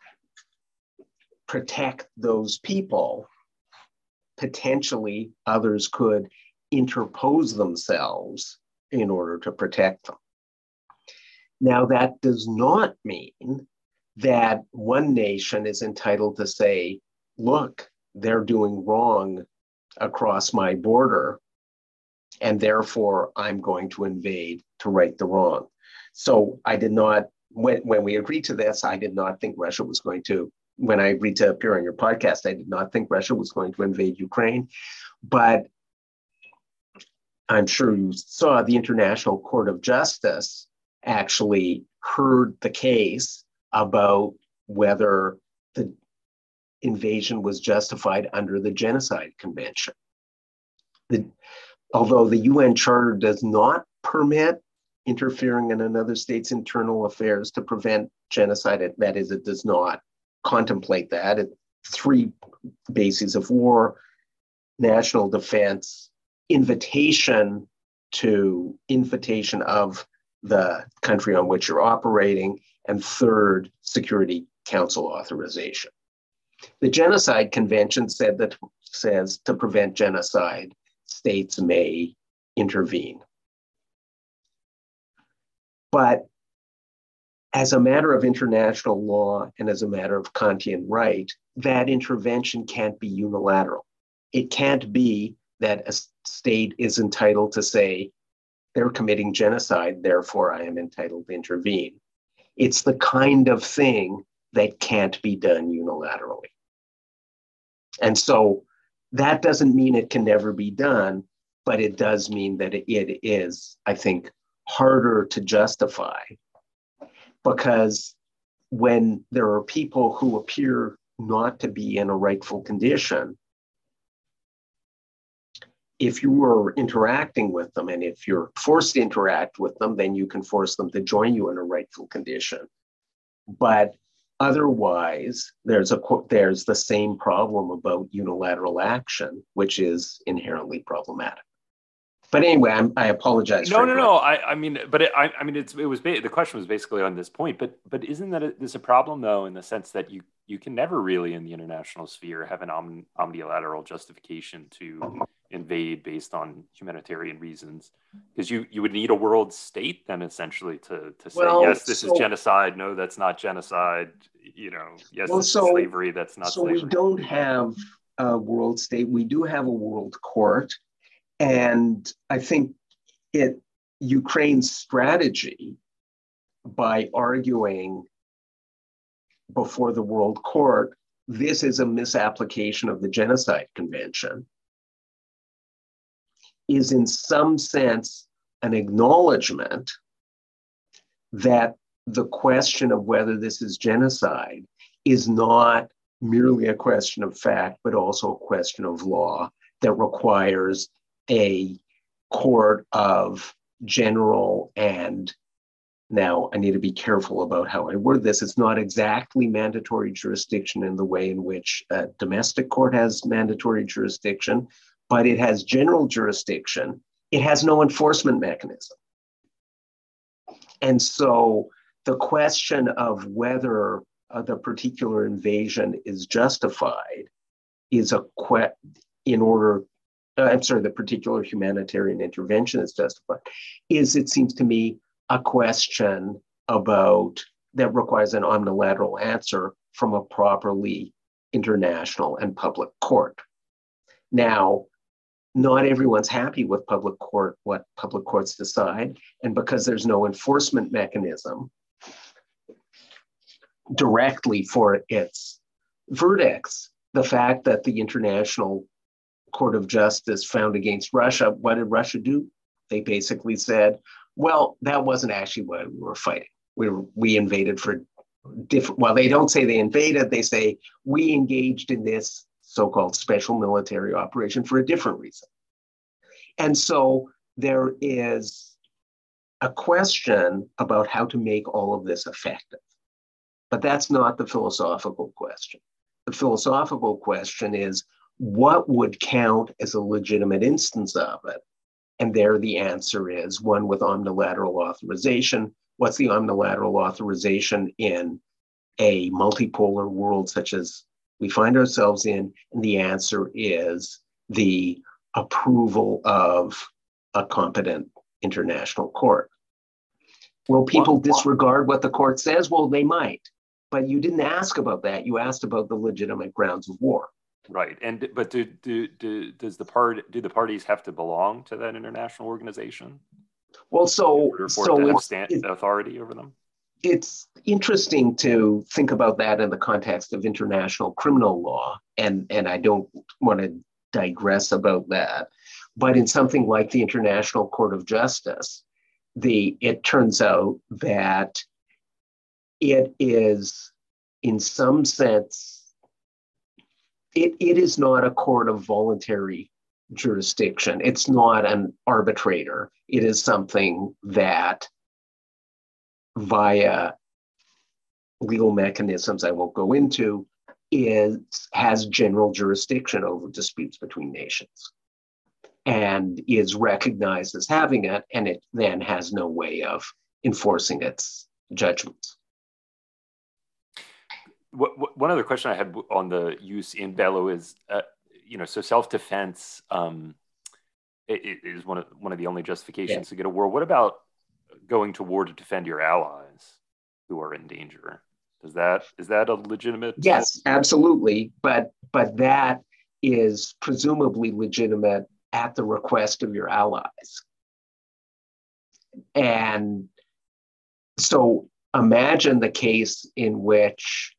protect those people, potentially others could interpose themselves in order to protect them. Now, that does not mean that one nation is entitled to say, look, they're doing wrong across my border, and therefore I'm going to invade to right the wrong. So I did not, when, when we agreed to this, I did not think Russia was going to, when I agreed to appear on your podcast, I did not think Russia was going to invade Ukraine. But I'm sure you saw the International Court of Justice actually heard the case about whether the invasion was justified under the Genocide Convention. The, although the U N Charter does not permit interfering in another state's internal affairs to prevent genocide, it, that is, it does not contemplate that. It, three bases of war: national defense, invitation to invitation of the country on which you're operating, and third, Security Council authorization. The Genocide Convention said that says to prevent genocide, states may intervene. But as a matter of international law and as a matter of Kantian right, that intervention can't be unilateral. It can't be that a state is entitled to say, they're committing genocide, therefore I am entitled to intervene. It's the kind of thing that can't be done unilaterally. And so that doesn't mean it can never be done, but it does mean that it is, I think, harder to justify, because when there are people who appear not to be in a rightful condition, if you are interacting with them and if you're forced to interact with them, then you can force them to join you in a rightful condition. But otherwise, there's a there's the same problem about unilateral action, which is inherently problematic. But anyway, I'm, I apologize. No, for no, no. I, I mean, but it, I, I mean, it's it was the question was basically on this point. But but isn't that a, this a problem though, in the sense that you you can never really in the international sphere have an om, omnilateral justification to invade based on humanitarian reasons, because you you would need a world state then essentially to to say, well, yes, this so, is genocide. No, that's not genocide. You know, yes, well, this so, is slavery. That's not so slavery. So we don't have a world state. We do have a world court. And I think it Ukraine's strategy by arguing before the World Court, this is a misapplication of the Genocide Convention, is in some sense an acknowledgement that the question of whether this is genocide is not merely a question of fact, but also a question of law that requires a court of general, and now I need to be careful about how I word this. It's not exactly mandatory jurisdiction in the way in which a domestic court has mandatory jurisdiction, but it has general jurisdiction. It has no enforcement mechanism. And so the question of whether uh, the particular invasion is justified is a que- in order Uh, I'm sorry, the particular humanitarian intervention is justified, is, it seems to me, a question about that requires an omnilateral answer from a properly international and public court. Now, not everyone's happy with public court, what public courts decide, and because there's no enforcement mechanism directly for its verdicts, the fact that the International Court of Justice found against Russia, what did Russia do? They basically said, well, that wasn't actually why we were fighting. We were, we invaded for different, well, they don't say they invaded, they say we engaged in this so-called special military operation for a different reason. And so there is a question about how to make all of this effective. But that's not the philosophical question. The philosophical question is, what would count as a legitimate instance of it? And there the answer is one with omnilateral authorization. What's the omnilateral authorization in a multipolar world such as we find ourselves in? And the answer is the approval of a competent international court. Will people disregard what the court says? Well, they might, but you didn't ask about that. You asked about the legitimate grounds of war. Right, and but do do do does the part do the parties have to belong to that international organization? Well, so so it's, stand, it, authority over them. It's interesting to think about that in the context of international criminal law, and and I don't want to digress about that, but in something like the International Court of Justice, the it turns out that it is in some sense. It, it is not a court of voluntary jurisdiction. It's not an arbitrator. It is something that, via legal mechanisms I won't go into, is has general jurisdiction over disputes between nations and is recognized as having it, and it then has no way of enforcing its judgments. What, what, one other question I had on the use in bello is, uh, you know, so self-defense um, it, it is one of one of the only justifications yeah. to get a war. What about going to war to defend your allies who are in danger? Is that is that a legitimate? Yes, absolutely. But but that is presumably legitimate at the request of your allies. And so imagine the case in which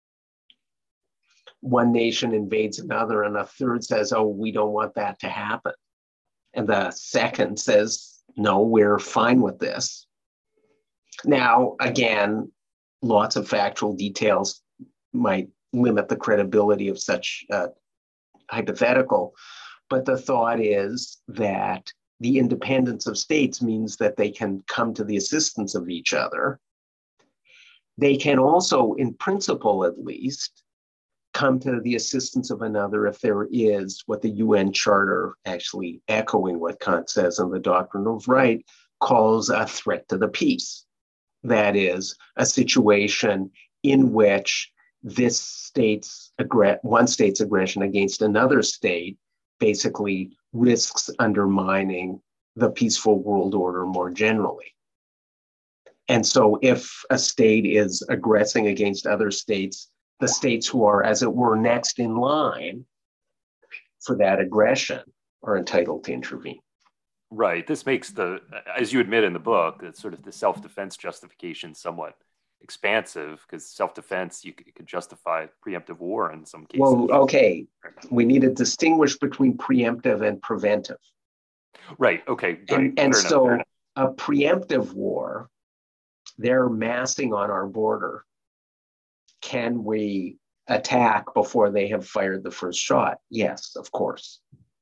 one nation invades another and a third says, oh, we don't want that to happen. And the second says, no, we're fine with this. Now, again, lots of factual details might limit the credibility of such uh, hypothetical, but the thought is that the independence of states means that they can come to the assistance of each other. They can also, in principle at least, come to the assistance of another if there is what the U N Charter, actually echoing what Kant says in the Doctrine of Right, calls a threat to the peace. That is, a situation in which this state's aggr- one state's aggression against another state basically risks undermining the peaceful world order more generally. And so if a state is aggressing against other states, the states who are, as it were, next in line for that aggression are entitled to intervene. Right. This makes the, as you admit in the book, that sort of the self-defense justification somewhat expansive, because self-defense, you could, you could justify preemptive war in some cases. Well, okay, we need to distinguish between preemptive and preventive. Right. Okay. Good. And, and Fair so enough. a preemptive war, they're massing on our border. Can we attack before they have fired the first shot? Yes, of course.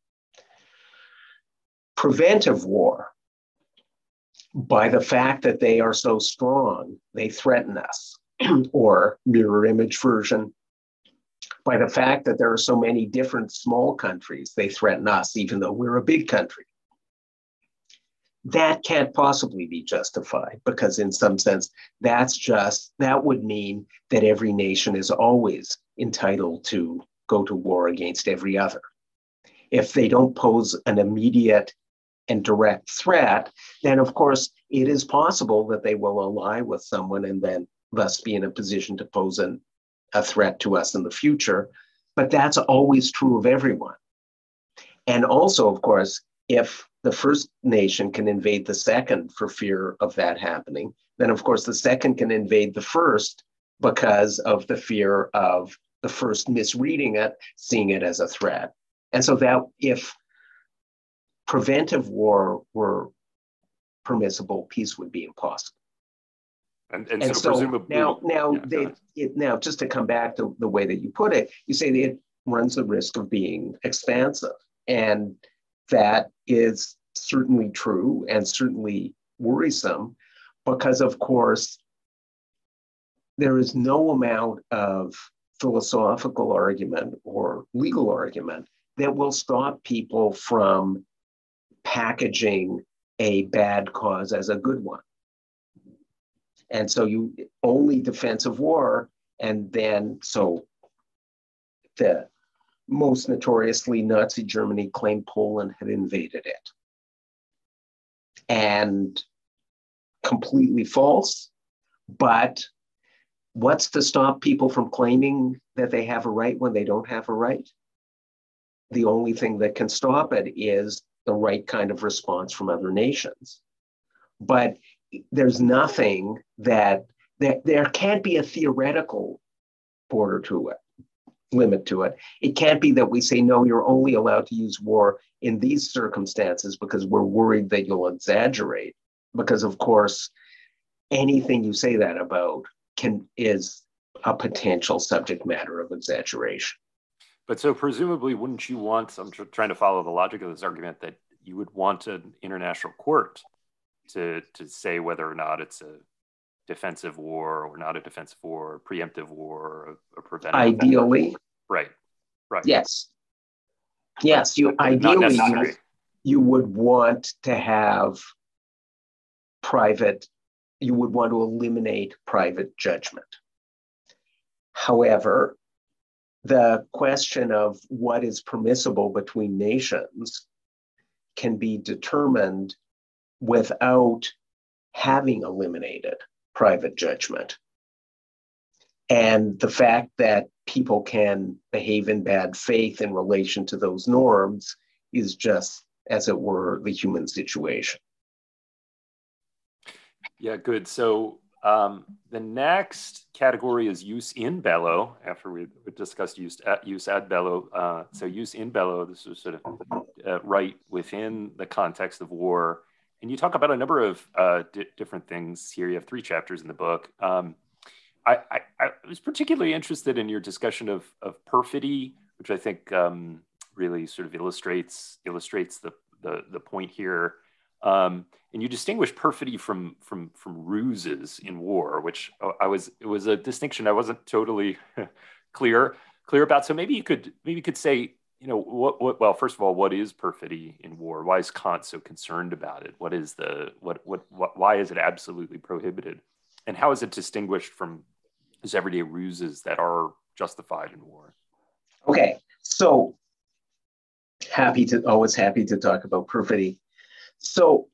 Preventive war, by the fact that they are so strong, they threaten us. Or mirror image version, by the fact that there are so many different small countries, they threaten us, even though we're a big country. That can't possibly be justified, because in some sense, that's just, that would mean that every nation is always entitled to go to war against every other. If they don't pose an immediate and direct threat, then of course it is possible that they will ally with someone and then thus be in a position to pose an, a threat to us in the future. But that's always true of everyone. And also, of course, if the first nation can invade the second for fear of that happening, then of course the second can invade the first because of the fear of the first misreading it, seeing it as a threat. And so that if preventive war were permissible, peace would be impossible. And, and, and so, so presumably, now, now, yeah, they, it, now, just to come back to the way that you put it, you say that it runs the risk of being expansive. And that is certainly true and certainly worrisome, because of course, there is no amount of philosophical argument or legal argument that will stop people from packaging a bad cause as a good one. And so you only defensive war, and then so the most notoriously Nazi Germany claimed Poland had invaded it. And completely false, but what's to stop people from claiming that they have a right when they don't have a right? The only thing that can stop it is the right kind of response from other nations. But there's nothing that, that there can't be a theoretical border to it, limit to it. It can't be that we say, no, you're only allowed to use war in these circumstances because we're worried that you'll exaggerate. Because of course, anything you say that about can is a potential subject matter of exaggeration. But so presumably, wouldn't you want, I'm tr- trying to follow the logic of this argument, that you would want an international court to, to say whether or not it's a defensive war or not a defensive war, a preemptive war, or a, a preventive Ideally. war. Right, right. Yes. Yes, you but ideally you, you would want to have private, you would want to eliminate private judgment. However, the question of what is permissible between nations can be determined without having eliminated private judgment. And the fact that people can behave in bad faith in relation to those norms is just, as it were, the human situation. Yeah, good. So um, the next category is jus in bello, after we discussed use at, jus ad bello. Uh, so jus in bello, this is sort of uh, right within the context of war. And you talk about a number of uh, di- different things here. You have three chapters in the book. Um, I, I, I was particularly interested in your discussion of, of perfidy, which I think um, really sort of illustrates illustrates the, the, the point here. Um, and you distinguish perfidy from from from ruses in war, which I was it was a distinction I wasn't totally clear clear about. So maybe you could maybe you could say, you know, what, what well, first of all, what is perfidy in war? Why is Kant so concerned about it? What is the what what, what why is it absolutely prohibited? And how is it distinguished from those everyday ruses that are justified in war? Okay, so happy to always happy to talk about perfidy. So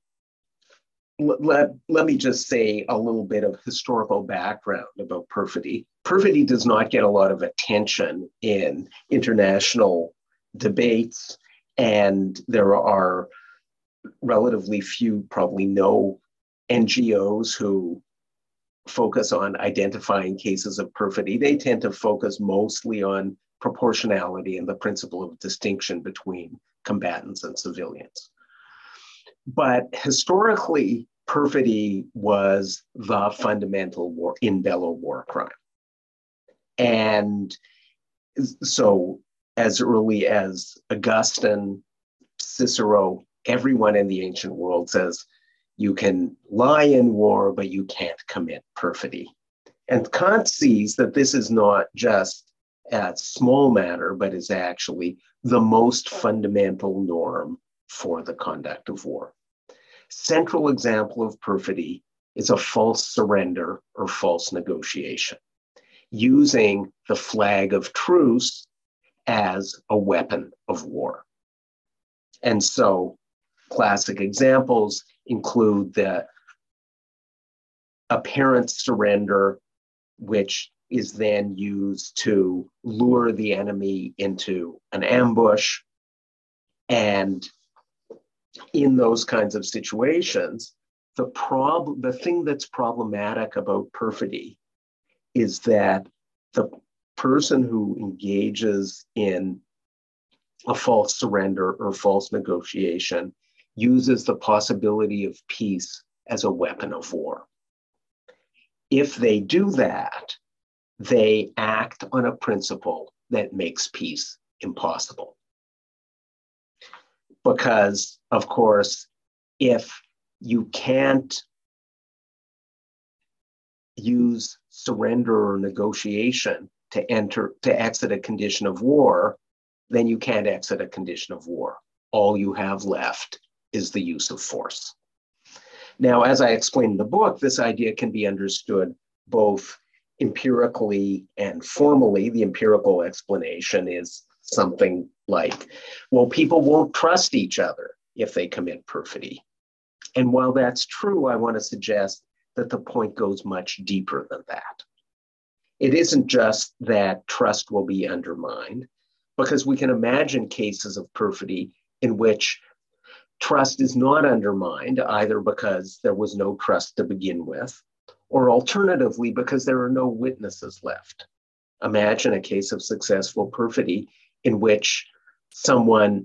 let, let me just say a little bit of historical background about perfidy. Perfidy does not get a lot of attention in international debates, and there are relatively few, probably no N G Os who focus on identifying cases of perfidy. They tend to focus mostly on proportionality and the principle of distinction between combatants and civilians. But historically, perfidy was the fundamental war in bello war crime. And so as early as Augustine, Cicero, everyone in the ancient world says, you can lie in war, but you can't commit perfidy. And Kant sees that this is not just a small matter, but is actually the most fundamental norm for the conduct of war. Central example of perfidy is a false surrender or false negotiation, using the flag of truce as a weapon of war. And so classic examples include the apparent surrender, which is then used to lure the enemy into an ambush. And in those kinds of situations, the problem, the thing that's problematic about perfidy is that the person who engages in a false surrender or false negotiation uses the possibility of peace as a weapon of war. If they do that, they act on a principle that makes peace impossible. Because, of course, if you can't use surrender or negotiation to enter, to exit a condition of war, then you can't exit a condition of war. All you have left is the use of force. Now, as I explained in the book, this idea can be understood both empirically and formally. The empirical explanation is something like, well, people won't trust each other if they commit perfidy. And while that's true, I want to suggest that the point goes much deeper than that. It isn't just that trust will be undermined, because we can imagine cases of perfidy in which trust is not undermined, either because there was no trust to begin with, or alternatively, because there are no witnesses left. Imagine a case of successful perfidy in which someone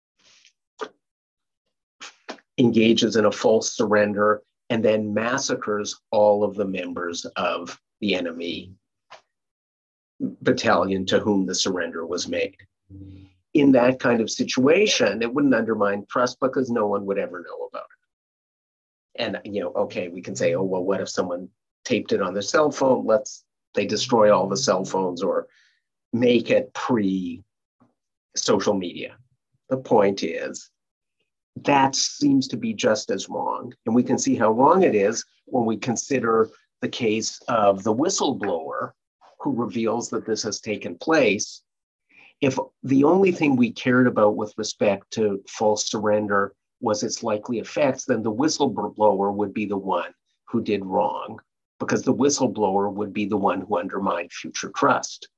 engages in a false surrender and then massacres all of the members of the enemy battalion to whom the surrender was made. In that kind of situation, it wouldn't undermine trust because no one would ever know about it. And, you know, okay, we can say, oh, well, what if someone taped it on their cell phone? Let's, they destroy all the cell phones or make it pre-social media. The point is, that seems to be just as wrong. And we can see how wrong it is when we consider the case of the whistleblower who reveals that this has taken place. If the only thing we cared about with respect to false surrender was its likely effects, then the whistleblower would be the one who did wrong, because the whistleblower would be the one who undermined future trust.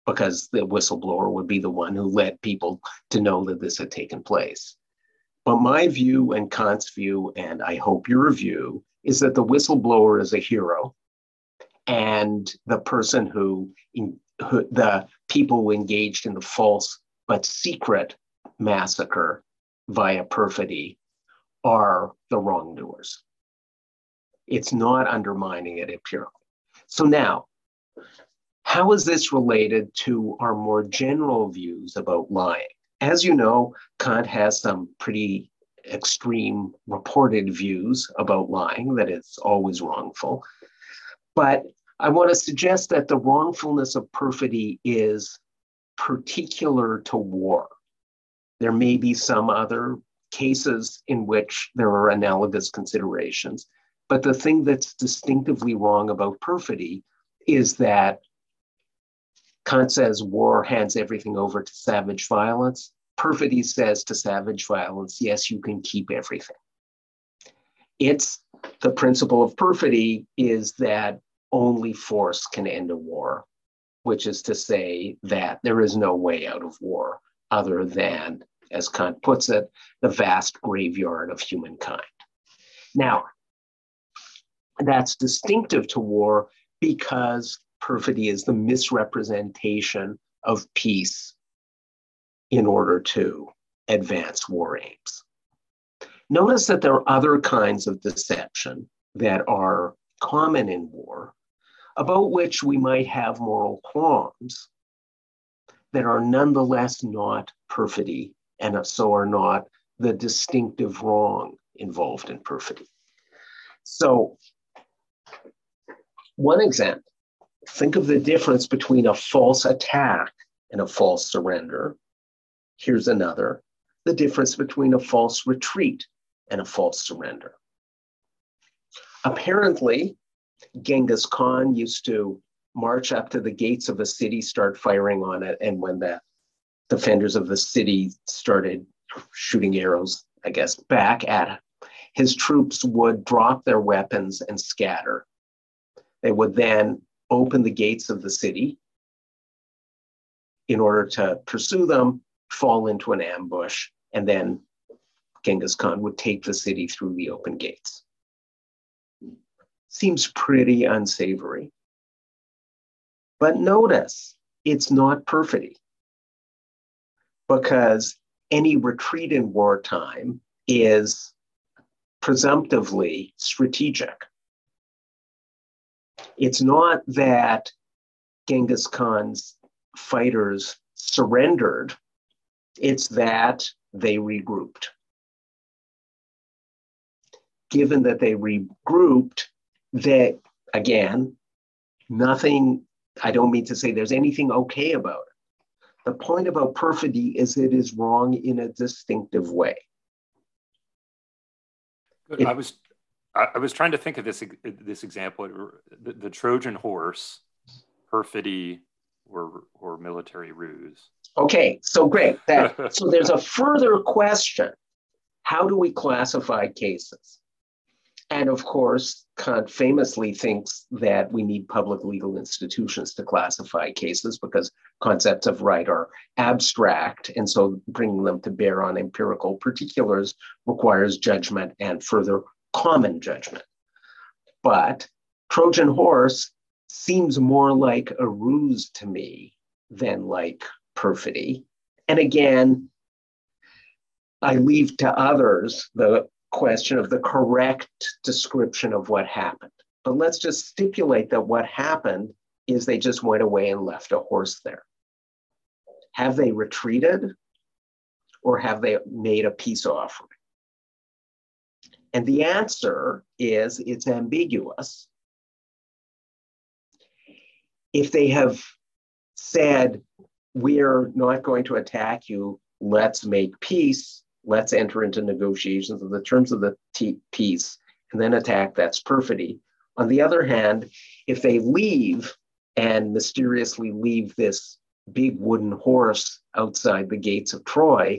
because the whistleblower would be the one who led people to know that this had taken place. But my view and Kant's view, and I hope your view, is that the whistleblower is a hero, and the person who, who the people who engaged in the false but secret massacre via perfidy are the wrongdoers. It's not undermining it empirically. So now, how is this related to our more general views about lying? As you know, Kant has some pretty extreme reported views about lying, that it's always wrongful. But I want to suggest that the wrongfulness of perfidy is particular to war. There may be some other cases in which there are analogous considerations, but the thing that's distinctively wrong about perfidy is that Kant says war hands everything over to savage violence. Perfidy says to savage violence, yes, you can keep everything. It's the principle of perfidy is that only force can end a war, which is to say that there is no way out of war other than, as Kant puts it, the vast graveyard of humankind. Now, that's distinctive to war because perfidy is the misrepresentation of peace in order to advance war aims. Notice that there are other kinds of deception that are common in war, about which we might have moral qualms, that are nonetheless not perfidy and so are not the distinctive wrong involved in perfidy. So, one example, think of the difference between a false attack and a false surrender. Here's another, the difference between a false retreat and a false surrender. Apparently, Genghis Khan used to march up to the gates of a city, start firing on it, and when the defenders of the city started shooting arrows, I guess, back at him, his troops would drop their weapons and scatter. They would then open the gates of the city in order to pursue them, fall into an ambush, and then Genghis Khan would take the city through the open gates. Seems pretty unsavory. But notice, it's not perfidy, because any retreat in wartime is presumptively strategic. It's not that Genghis Khan's fighters surrendered, it's that they regrouped. Given that they regrouped, that, again, nothing, I don't mean to say there's anything okay about it. The point about perfidy is it is wrong in a distinctive way. It, I was I was trying to think of this this example, the, the Trojan horse, perfidy or or military ruse. Okay, so great. That, so there's a further question. How do we classify cases? And of course, Kant famously thinks that we need public legal institutions to classify cases because concepts of right are abstract. And so bringing them to bear on empirical particulars requires judgment and further common judgment. But Trojan horse seems more like a ruse to me than like perfidy. And again, I leave to others the question of the correct description of what happened. But let's just stipulate that what happened is they just went away and left a horse there. Have they retreated or have they made a peace offering? And the answer is it's ambiguous. If they have said, we're not going to attack you, let's make peace, let's enter into negotiations of the terms of the t- peace and then attack, that's perfidy. On the other hand, if they leave and mysteriously leave this big wooden horse outside the gates of Troy,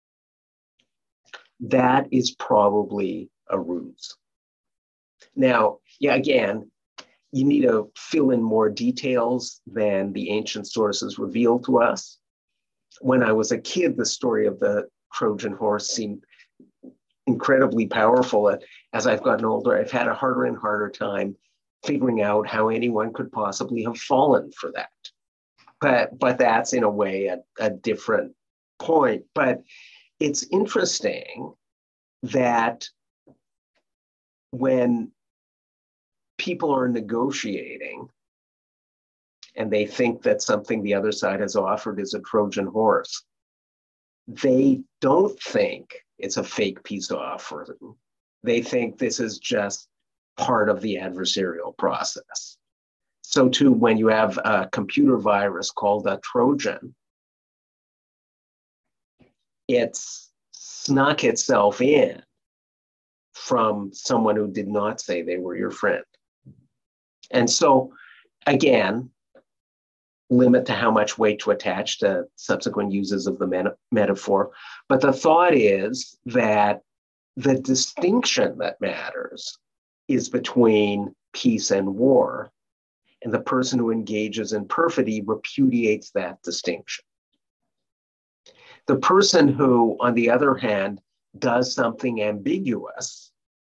that is probably a ruse. Now, yeah, again, you need to fill in more details than the ancient sources reveal to us. When I was a kid, the story of the Trojan horse seemed incredibly powerful. As I've gotten older, I've had a harder and harder time figuring out how anyone could possibly have fallen for that. But, but that's in a way a, a different point. But it's interesting that when people are negotiating and they think that something the other side has offered is a Trojan horse, they don't think it's a fake peace offer. They think this is just part of the adversarial process. So too, when you have a computer virus called a Trojan, it's snuck itself in from someone who did not say they were your friend. And so, again, limit to how much weight to attach to subsequent uses of the meta- metaphor. But the thought is that the distinction that matters is between peace and war, and the person who engages in perfidy repudiates that distinction. The person who, on the other hand, does something ambiguous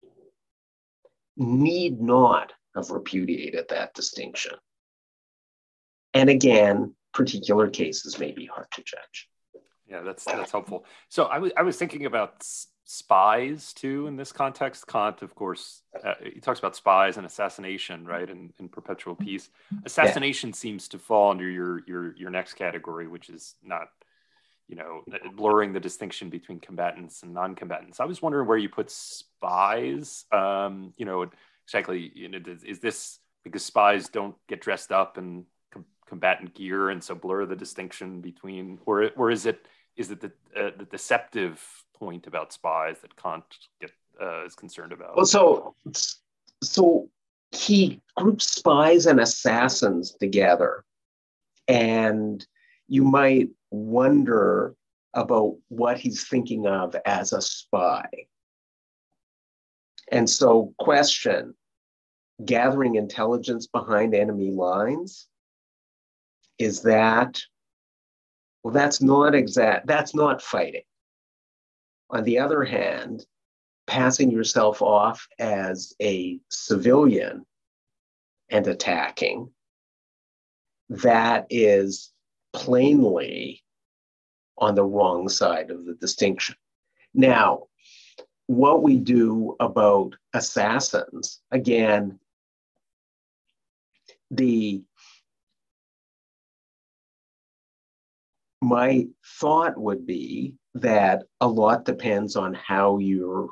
need not have repudiated that distinction. And again, particular cases may be hard to judge. Yeah, that's that's helpful. So I was I was thinking about s- spies too in this context. Kant, of course, uh, he talks about spies and assassination, right? In, in Perpetual Peace, assassination yeah. seems to fall under your your your next category, which is not, you know, blurring the distinction between combatants and non-combatants. I was wondering where you put spies. Um, you know, exactly. You know, is this because spies don't get dressed up in com- combatant gear and so blur the distinction between, or or is it is it the uh, the deceptive point about spies that Kant get uh, is concerned about? Well, so so he groups spies and assassins together, and you might wonder about what he's thinking of as a spy. And so, question, gathering intelligence behind enemy lines, is that, well, that's not exact, that's not fighting. On the other hand, passing yourself off as a civilian and attacking, that is plainly on the wrong side of the distinction. Now, what we do about assassins, again, the my thought would be that a lot depends on how you're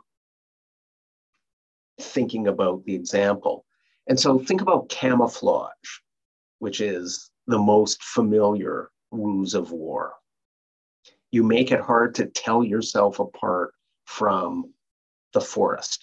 thinking about the example. And so think about camouflage, which is the most familiar ruse of war. You make it hard to tell yourself apart from the forest.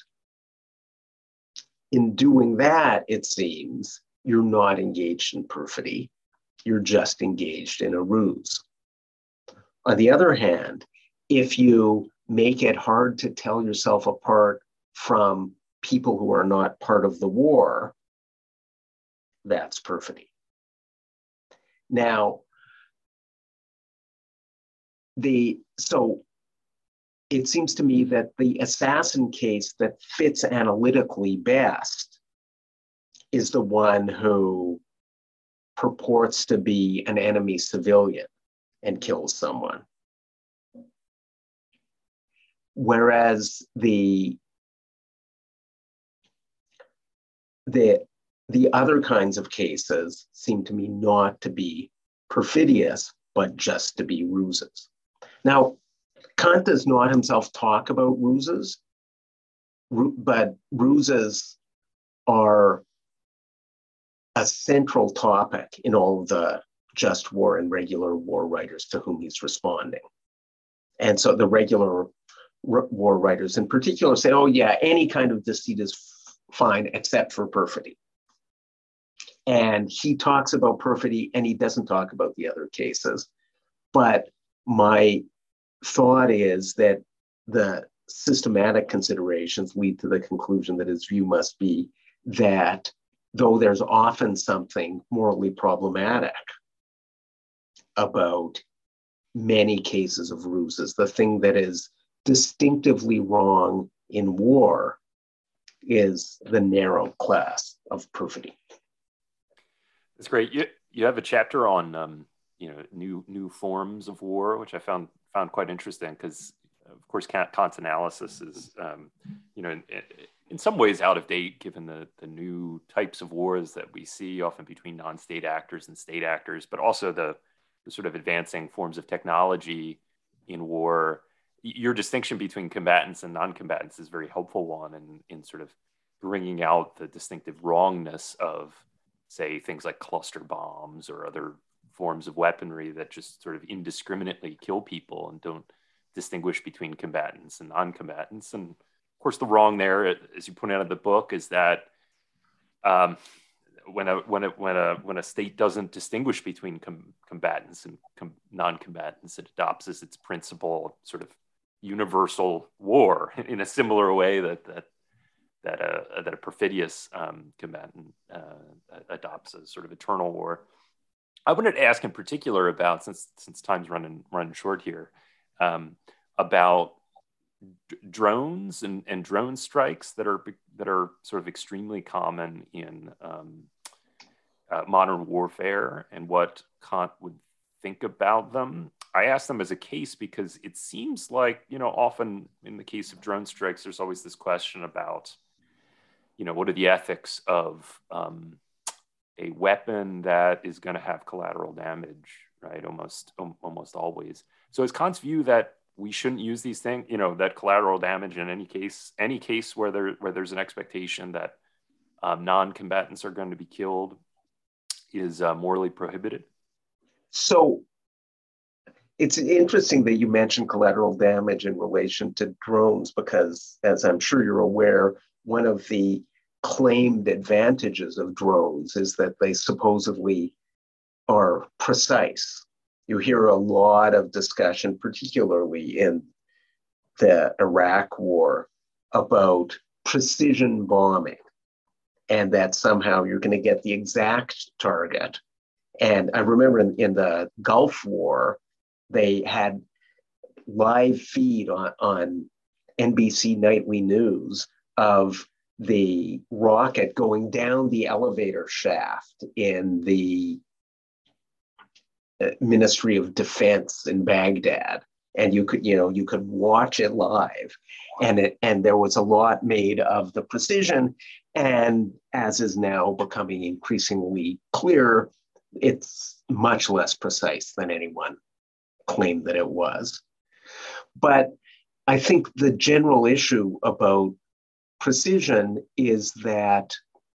In doing that, it seems, you're not engaged in perfidy. You're just engaged in a ruse. On the other hand, if you make it hard to tell yourself apart from people who are not part of the war, that's perfidy. Now, the so it seems to me that the assassin case that fits analytically best is the one who purports to be an enemy civilian and kills someone. Whereas the, the, the other kinds of cases seem to me not to be perfidious, but just to be ruses. Now, Kant does not himself talk about ruses, but ruses are a central topic in all of the just war and regular war writers to whom he's responding. And so the regular war writers in particular say, oh yeah, any kind of deceit is fine except for perfidy. And he talks about perfidy and he doesn't talk about the other cases. But my thought is that the systematic considerations lead to the conclusion that his view must be that though there's often something morally problematic about many cases of ruses. The thing that is distinctively wrong in war is the narrow class of perfidy. That's great. You you have a chapter on um, you know new new forms of war, which I found found quite interesting because, of course, Kant's analysis is um, you know in, in some ways out of date given the the new types of wars that we see often between non-state actors and state actors, but also the, the sort of advancing forms of technology in war. Your distinction between combatants and non-combatants is a very helpful one in, in sort of bringing out the distinctive wrongness of, say, things like cluster bombs or other forms of weaponry that just sort of indiscriminately kill people and don't distinguish between combatants and non-combatants. And of course, the wrong there, as you point out in the book, is that um, when a when a when a when a state doesn't distinguish between com- combatants and com- non-combatants, it adopts as its principle sort of universal war in a similar way that that that a that a perfidious um, combatant uh, adopts as sort of eternal war. I wanted to ask in particular about, since since time's running running short here, um, about d- drones and, and drone strikes that are that are sort of extremely common in um, uh, modern warfare and what Kant would think about them. I asked them as a case because it seems like, you know, often in the case of drone strikes, there's always this question about, you know, what are the ethics of um, a weapon that is going to have collateral damage, right? Almost, um, almost always. So is Kant's view that we shouldn't use these things, you know, that collateral damage in any case, any case where there where there's an expectation that um, non-combatants are going to be killed is uh, morally prohibited? So it's interesting that you mentioned collateral damage in relation to drones, because, as I'm sure you're aware, one of the claimed advantages of drones is that they supposedly are precise. You hear a lot of discussion, particularly in the Iraq War, about precision bombing, and that somehow you're going to get the exact target. And I remember in, in the Gulf War, they had live feed on, on N B C Nightly News of the rocket going down the elevator shaft in the Ministry of Defense in Baghdad. And you could, you know, you could watch it live. And it, and there was a lot made of the precision. And as is now becoming increasingly clear, it's much less precise than anyone claimed that it was. But I think the general issue about precision is that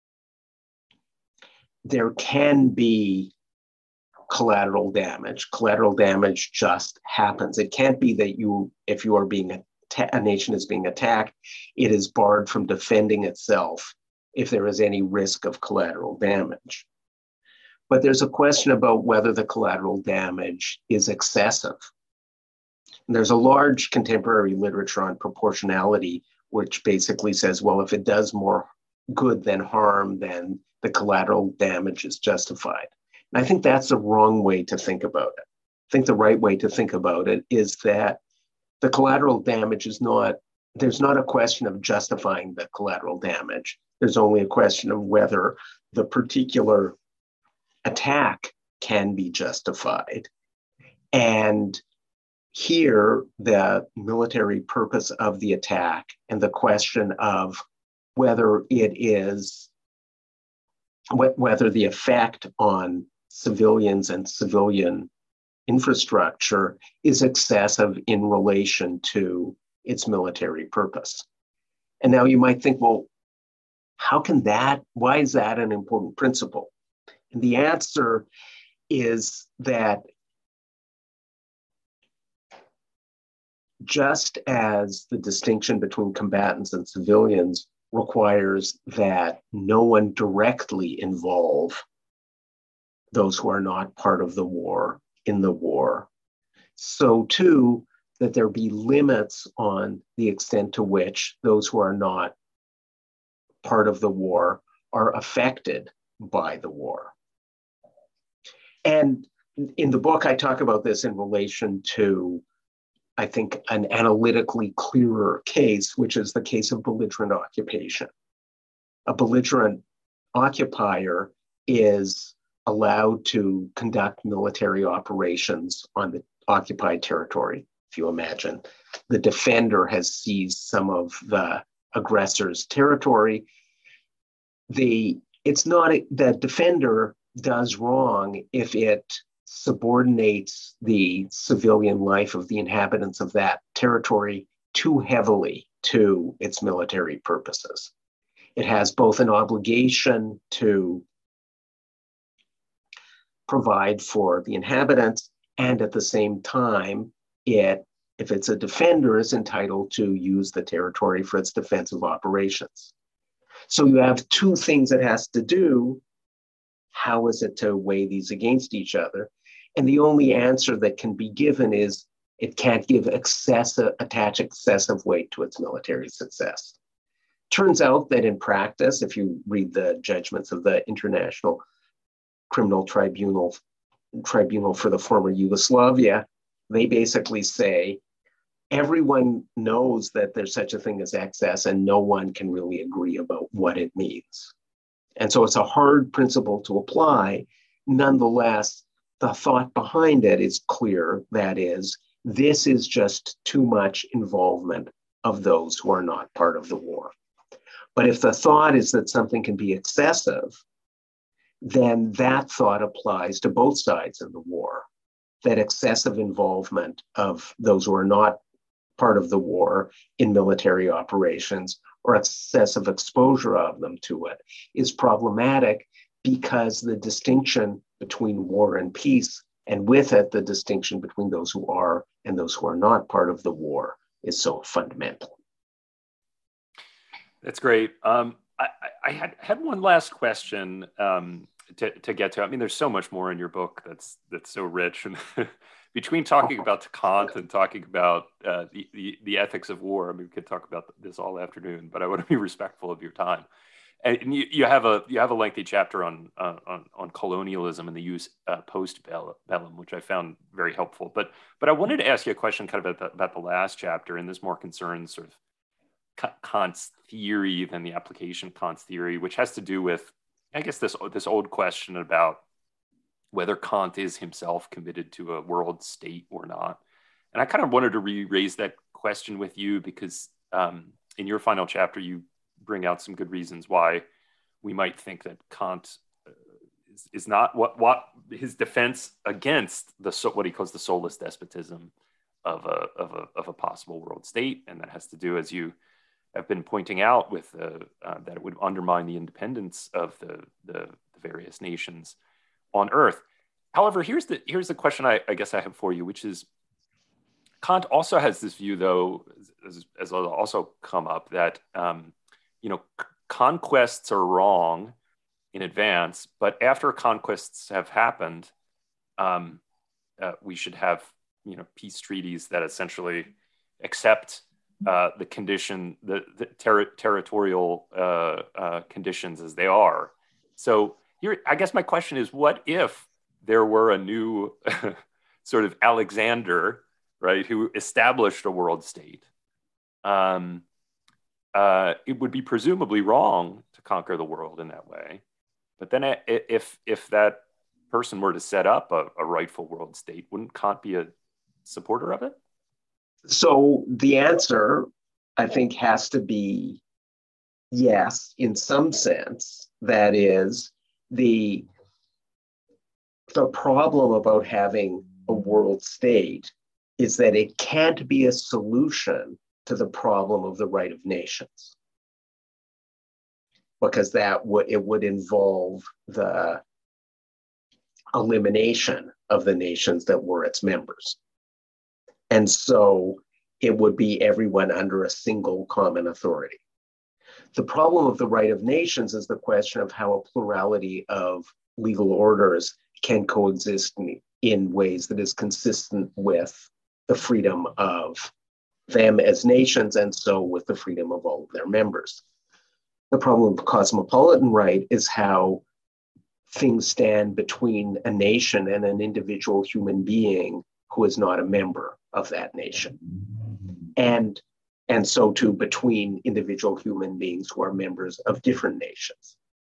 there can be collateral damage. Collateral damage just happens. It can't be that you, if you are being, atta- a nation is being attacked, it is barred from defending itself if there is any risk of collateral damage. But there's a question about whether the collateral damage is excessive. And there's a large contemporary literature on proportionality, which basically says, well, if it does more good than harm, then the collateral damage is justified. And I think that's the wrong way to think about it. I think the right way to think about it is that the collateral damage is not, there's not a question of justifying the collateral damage. There's only a question of whether the particular attack can be justified. And here, the military purpose of the attack and the question of whether it is, whether the effect on civilians and civilian infrastructure is excessive in relation to its military purpose. And now you might think, well, how can that, why is that an important principle? And the answer is that just as the distinction between combatants and civilians requires that no one directly involve those who are not part of the war in the war, so too that there be limits on the extent to which those who are not part of the war are affected by the war. And in the book, I talk about this in relation to, I think, an analytically clearer case, which is the case of belligerent occupation. A belligerent occupier is allowed to conduct military operations on the occupied territory. If you imagine, the defender has seized some of the aggressor's territory. The, it's not, the defender does wrong if it subordinates the civilian life of the inhabitants of that territory too heavily to its military purposes. It has both an obligation to provide for the inhabitants, and at the same time, it, if it's a defender, is entitled to use the territory for its defensive operations. So you have two things it has to do. How is it to weigh these against each other? And the only answer that can be given is it can't give excessive, attach excessive weight to its military success. Turns out that in practice, if you read the judgments of the International Criminal Tribunal, Tribunal for the former Yugoslavia, they basically say everyone knows that there's such a thing as excess and no one can really agree about what it means. And so it's a hard principle to apply. Nonetheless, the thought behind it is clear. That is, this is just too much involvement of those who are not part of the war. But if the thought is that something can be excessive, then that thought applies to both sides of the war, that excessive involvement of those who are not part of the war in military operations or excessive exposure of them to it is problematic, because the distinction between war and peace, and with it, the distinction between those who are and those who are not part of the war, is so fundamental. That's great. Um, I, I had, had one last question um, to, to get to. I mean, there's so much more in your book that's that's so rich. And between talking about Kant and talking about uh, the, the, the ethics of war, I mean, we could talk about this all afternoon, but I want to be respectful of your time. And you, you have a you have a lengthy chapter on uh, on, on colonialism and the use uh, post bellum, which I found very helpful. But but I wanted to ask you a question kind of about the, about the last chapter, and this more concerns sort of Kant's theory than the application of Kant's theory, which has to do with, I guess, this this old question about whether Kant is himself committed to a world state or not. And I kind of wanted to re-raise that question with you because um, in your final chapter, you bring out some good reasons why we might think that Kant uh, is, is not what what his defense against the what he calls the soulless despotism of a of a of a possible world state, and that has to do, as you have been pointing out, with uh, uh, that it would undermine the independence of the, the the various nations on Earth. However, here's the here's the question I, I guess I have for you, which is, Kant also has this view, though, as, as will also come up, that um, you know, conquests are wrong in advance, but after conquests have happened, um, uh, we should have, you know, peace treaties that essentially accept uh, the condition, the, the ter- territorial uh, uh, conditions as they are. So here, I guess my question is, what if there were a new sort of Alexander, right, who established a world state? Um, Uh, it would be presumably wrong to conquer the world in that way. But then if if that person were to set up a, a rightful world state, wouldn't Kant be a supporter of it? So the answer, I think, has to be yes, in some sense. That is, the, the problem about having a world state is that it can't be a solution to the problem of the right of nations, because that would it would involve the elimination of the nations that were its members. And so it would be everyone under a single common authority. The problem of the right of nations is the question of how a plurality of legal orders can coexist in, in ways that is consistent with the freedom of them as nations, and so with the freedom of all of their members. The problem of cosmopolitan right is how things stand between a nation and an individual human being who is not a member of that nation. And, and so too between individual human beings who are members of different nations.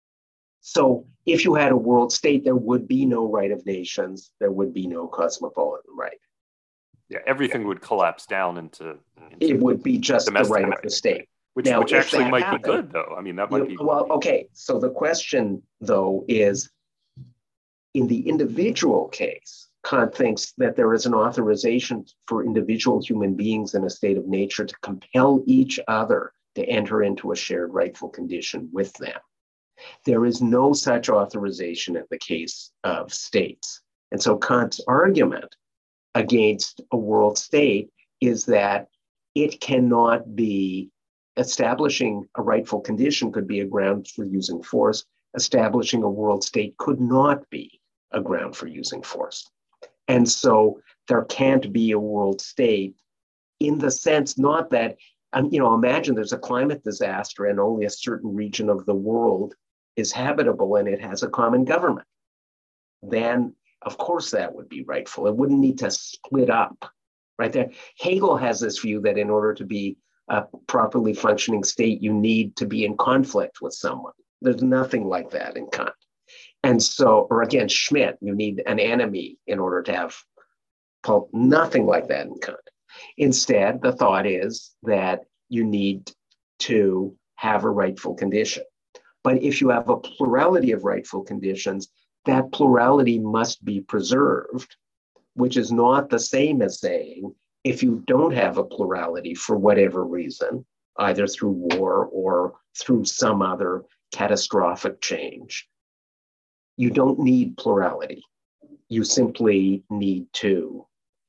So if you had a world state, there would be no right of nations, there would be no cosmopolitan right. Yeah, everything yeah. would collapse down into, into it would be just the right of the state. Which, now, which actually might happened, be good, though. I mean, that might you, be... Well, okay. So the question, though, is in the individual case, Kant thinks that there is an authorization for individual human beings in a state of nature to compel each other to enter into a shared rightful condition with them. There is no such authorization in the case of states. And so Kant's argument against a world state is that it cannot be establishing a rightful condition could be a ground for using force. Establishing a world state could not be a ground for using force. And so there can't be a world state in the sense not that, um, you know, imagine there's a climate disaster and only a certain region of the world is habitable and it has a common government. Then, of course, that would be rightful. It wouldn't need to split up, right there. Hegel has this view that in order to be a properly functioning state, you need to be in conflict with someone. There's nothing like that in Kant. And so, or again, Schmitt, you need an enemy in order to have pulp. Nothing like that in Kant. Instead, the thought is that you need to have a rightful condition. But if you have a plurality of rightful conditions, that plurality must be preserved, which is not the same as saying, if you don't have a plurality for whatever reason, either through war or through some other catastrophic change, you don't need plurality. You simply need to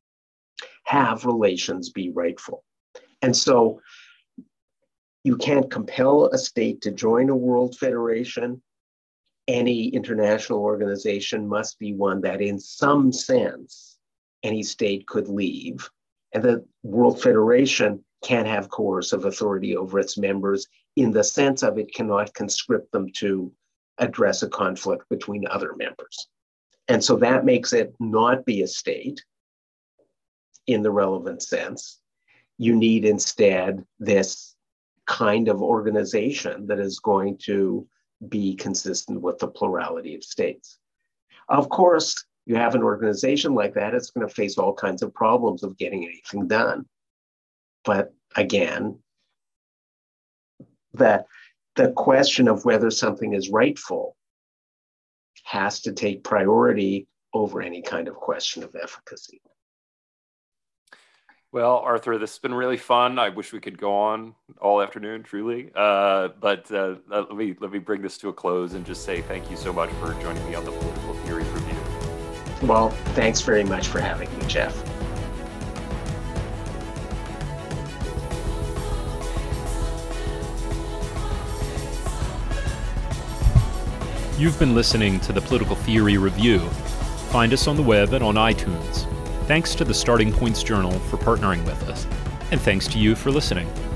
have relations be rightful. And so you can't compel a state to join a world federation. Any international organization must be one that in some sense, any state could leave. And the World Federation can't have coercive authority over its members in the sense of it cannot conscript them to address a conflict between other members. And so that makes it not be a state in the relevant sense. You need instead this kind of organization that is going to be consistent with the plurality of states. Of course, you have an organization like that, it's going to face all kinds of problems of getting anything done. But again, the, the question of whether something is rightful has to take priority over any kind of question of efficacy. Well, Arthur, this has been really fun. I wish we could go on all afternoon, truly. Uh, but uh, let me let me bring this to a close and just say thank you so much for joining me on the Political Theory Review. Well, thanks very much for having me, Jeff. You've been listening to the Political Theory Review. Find us on the web and on iTunes. Thanks to the Starting Points Journal for partnering with us. And thanks to you for listening.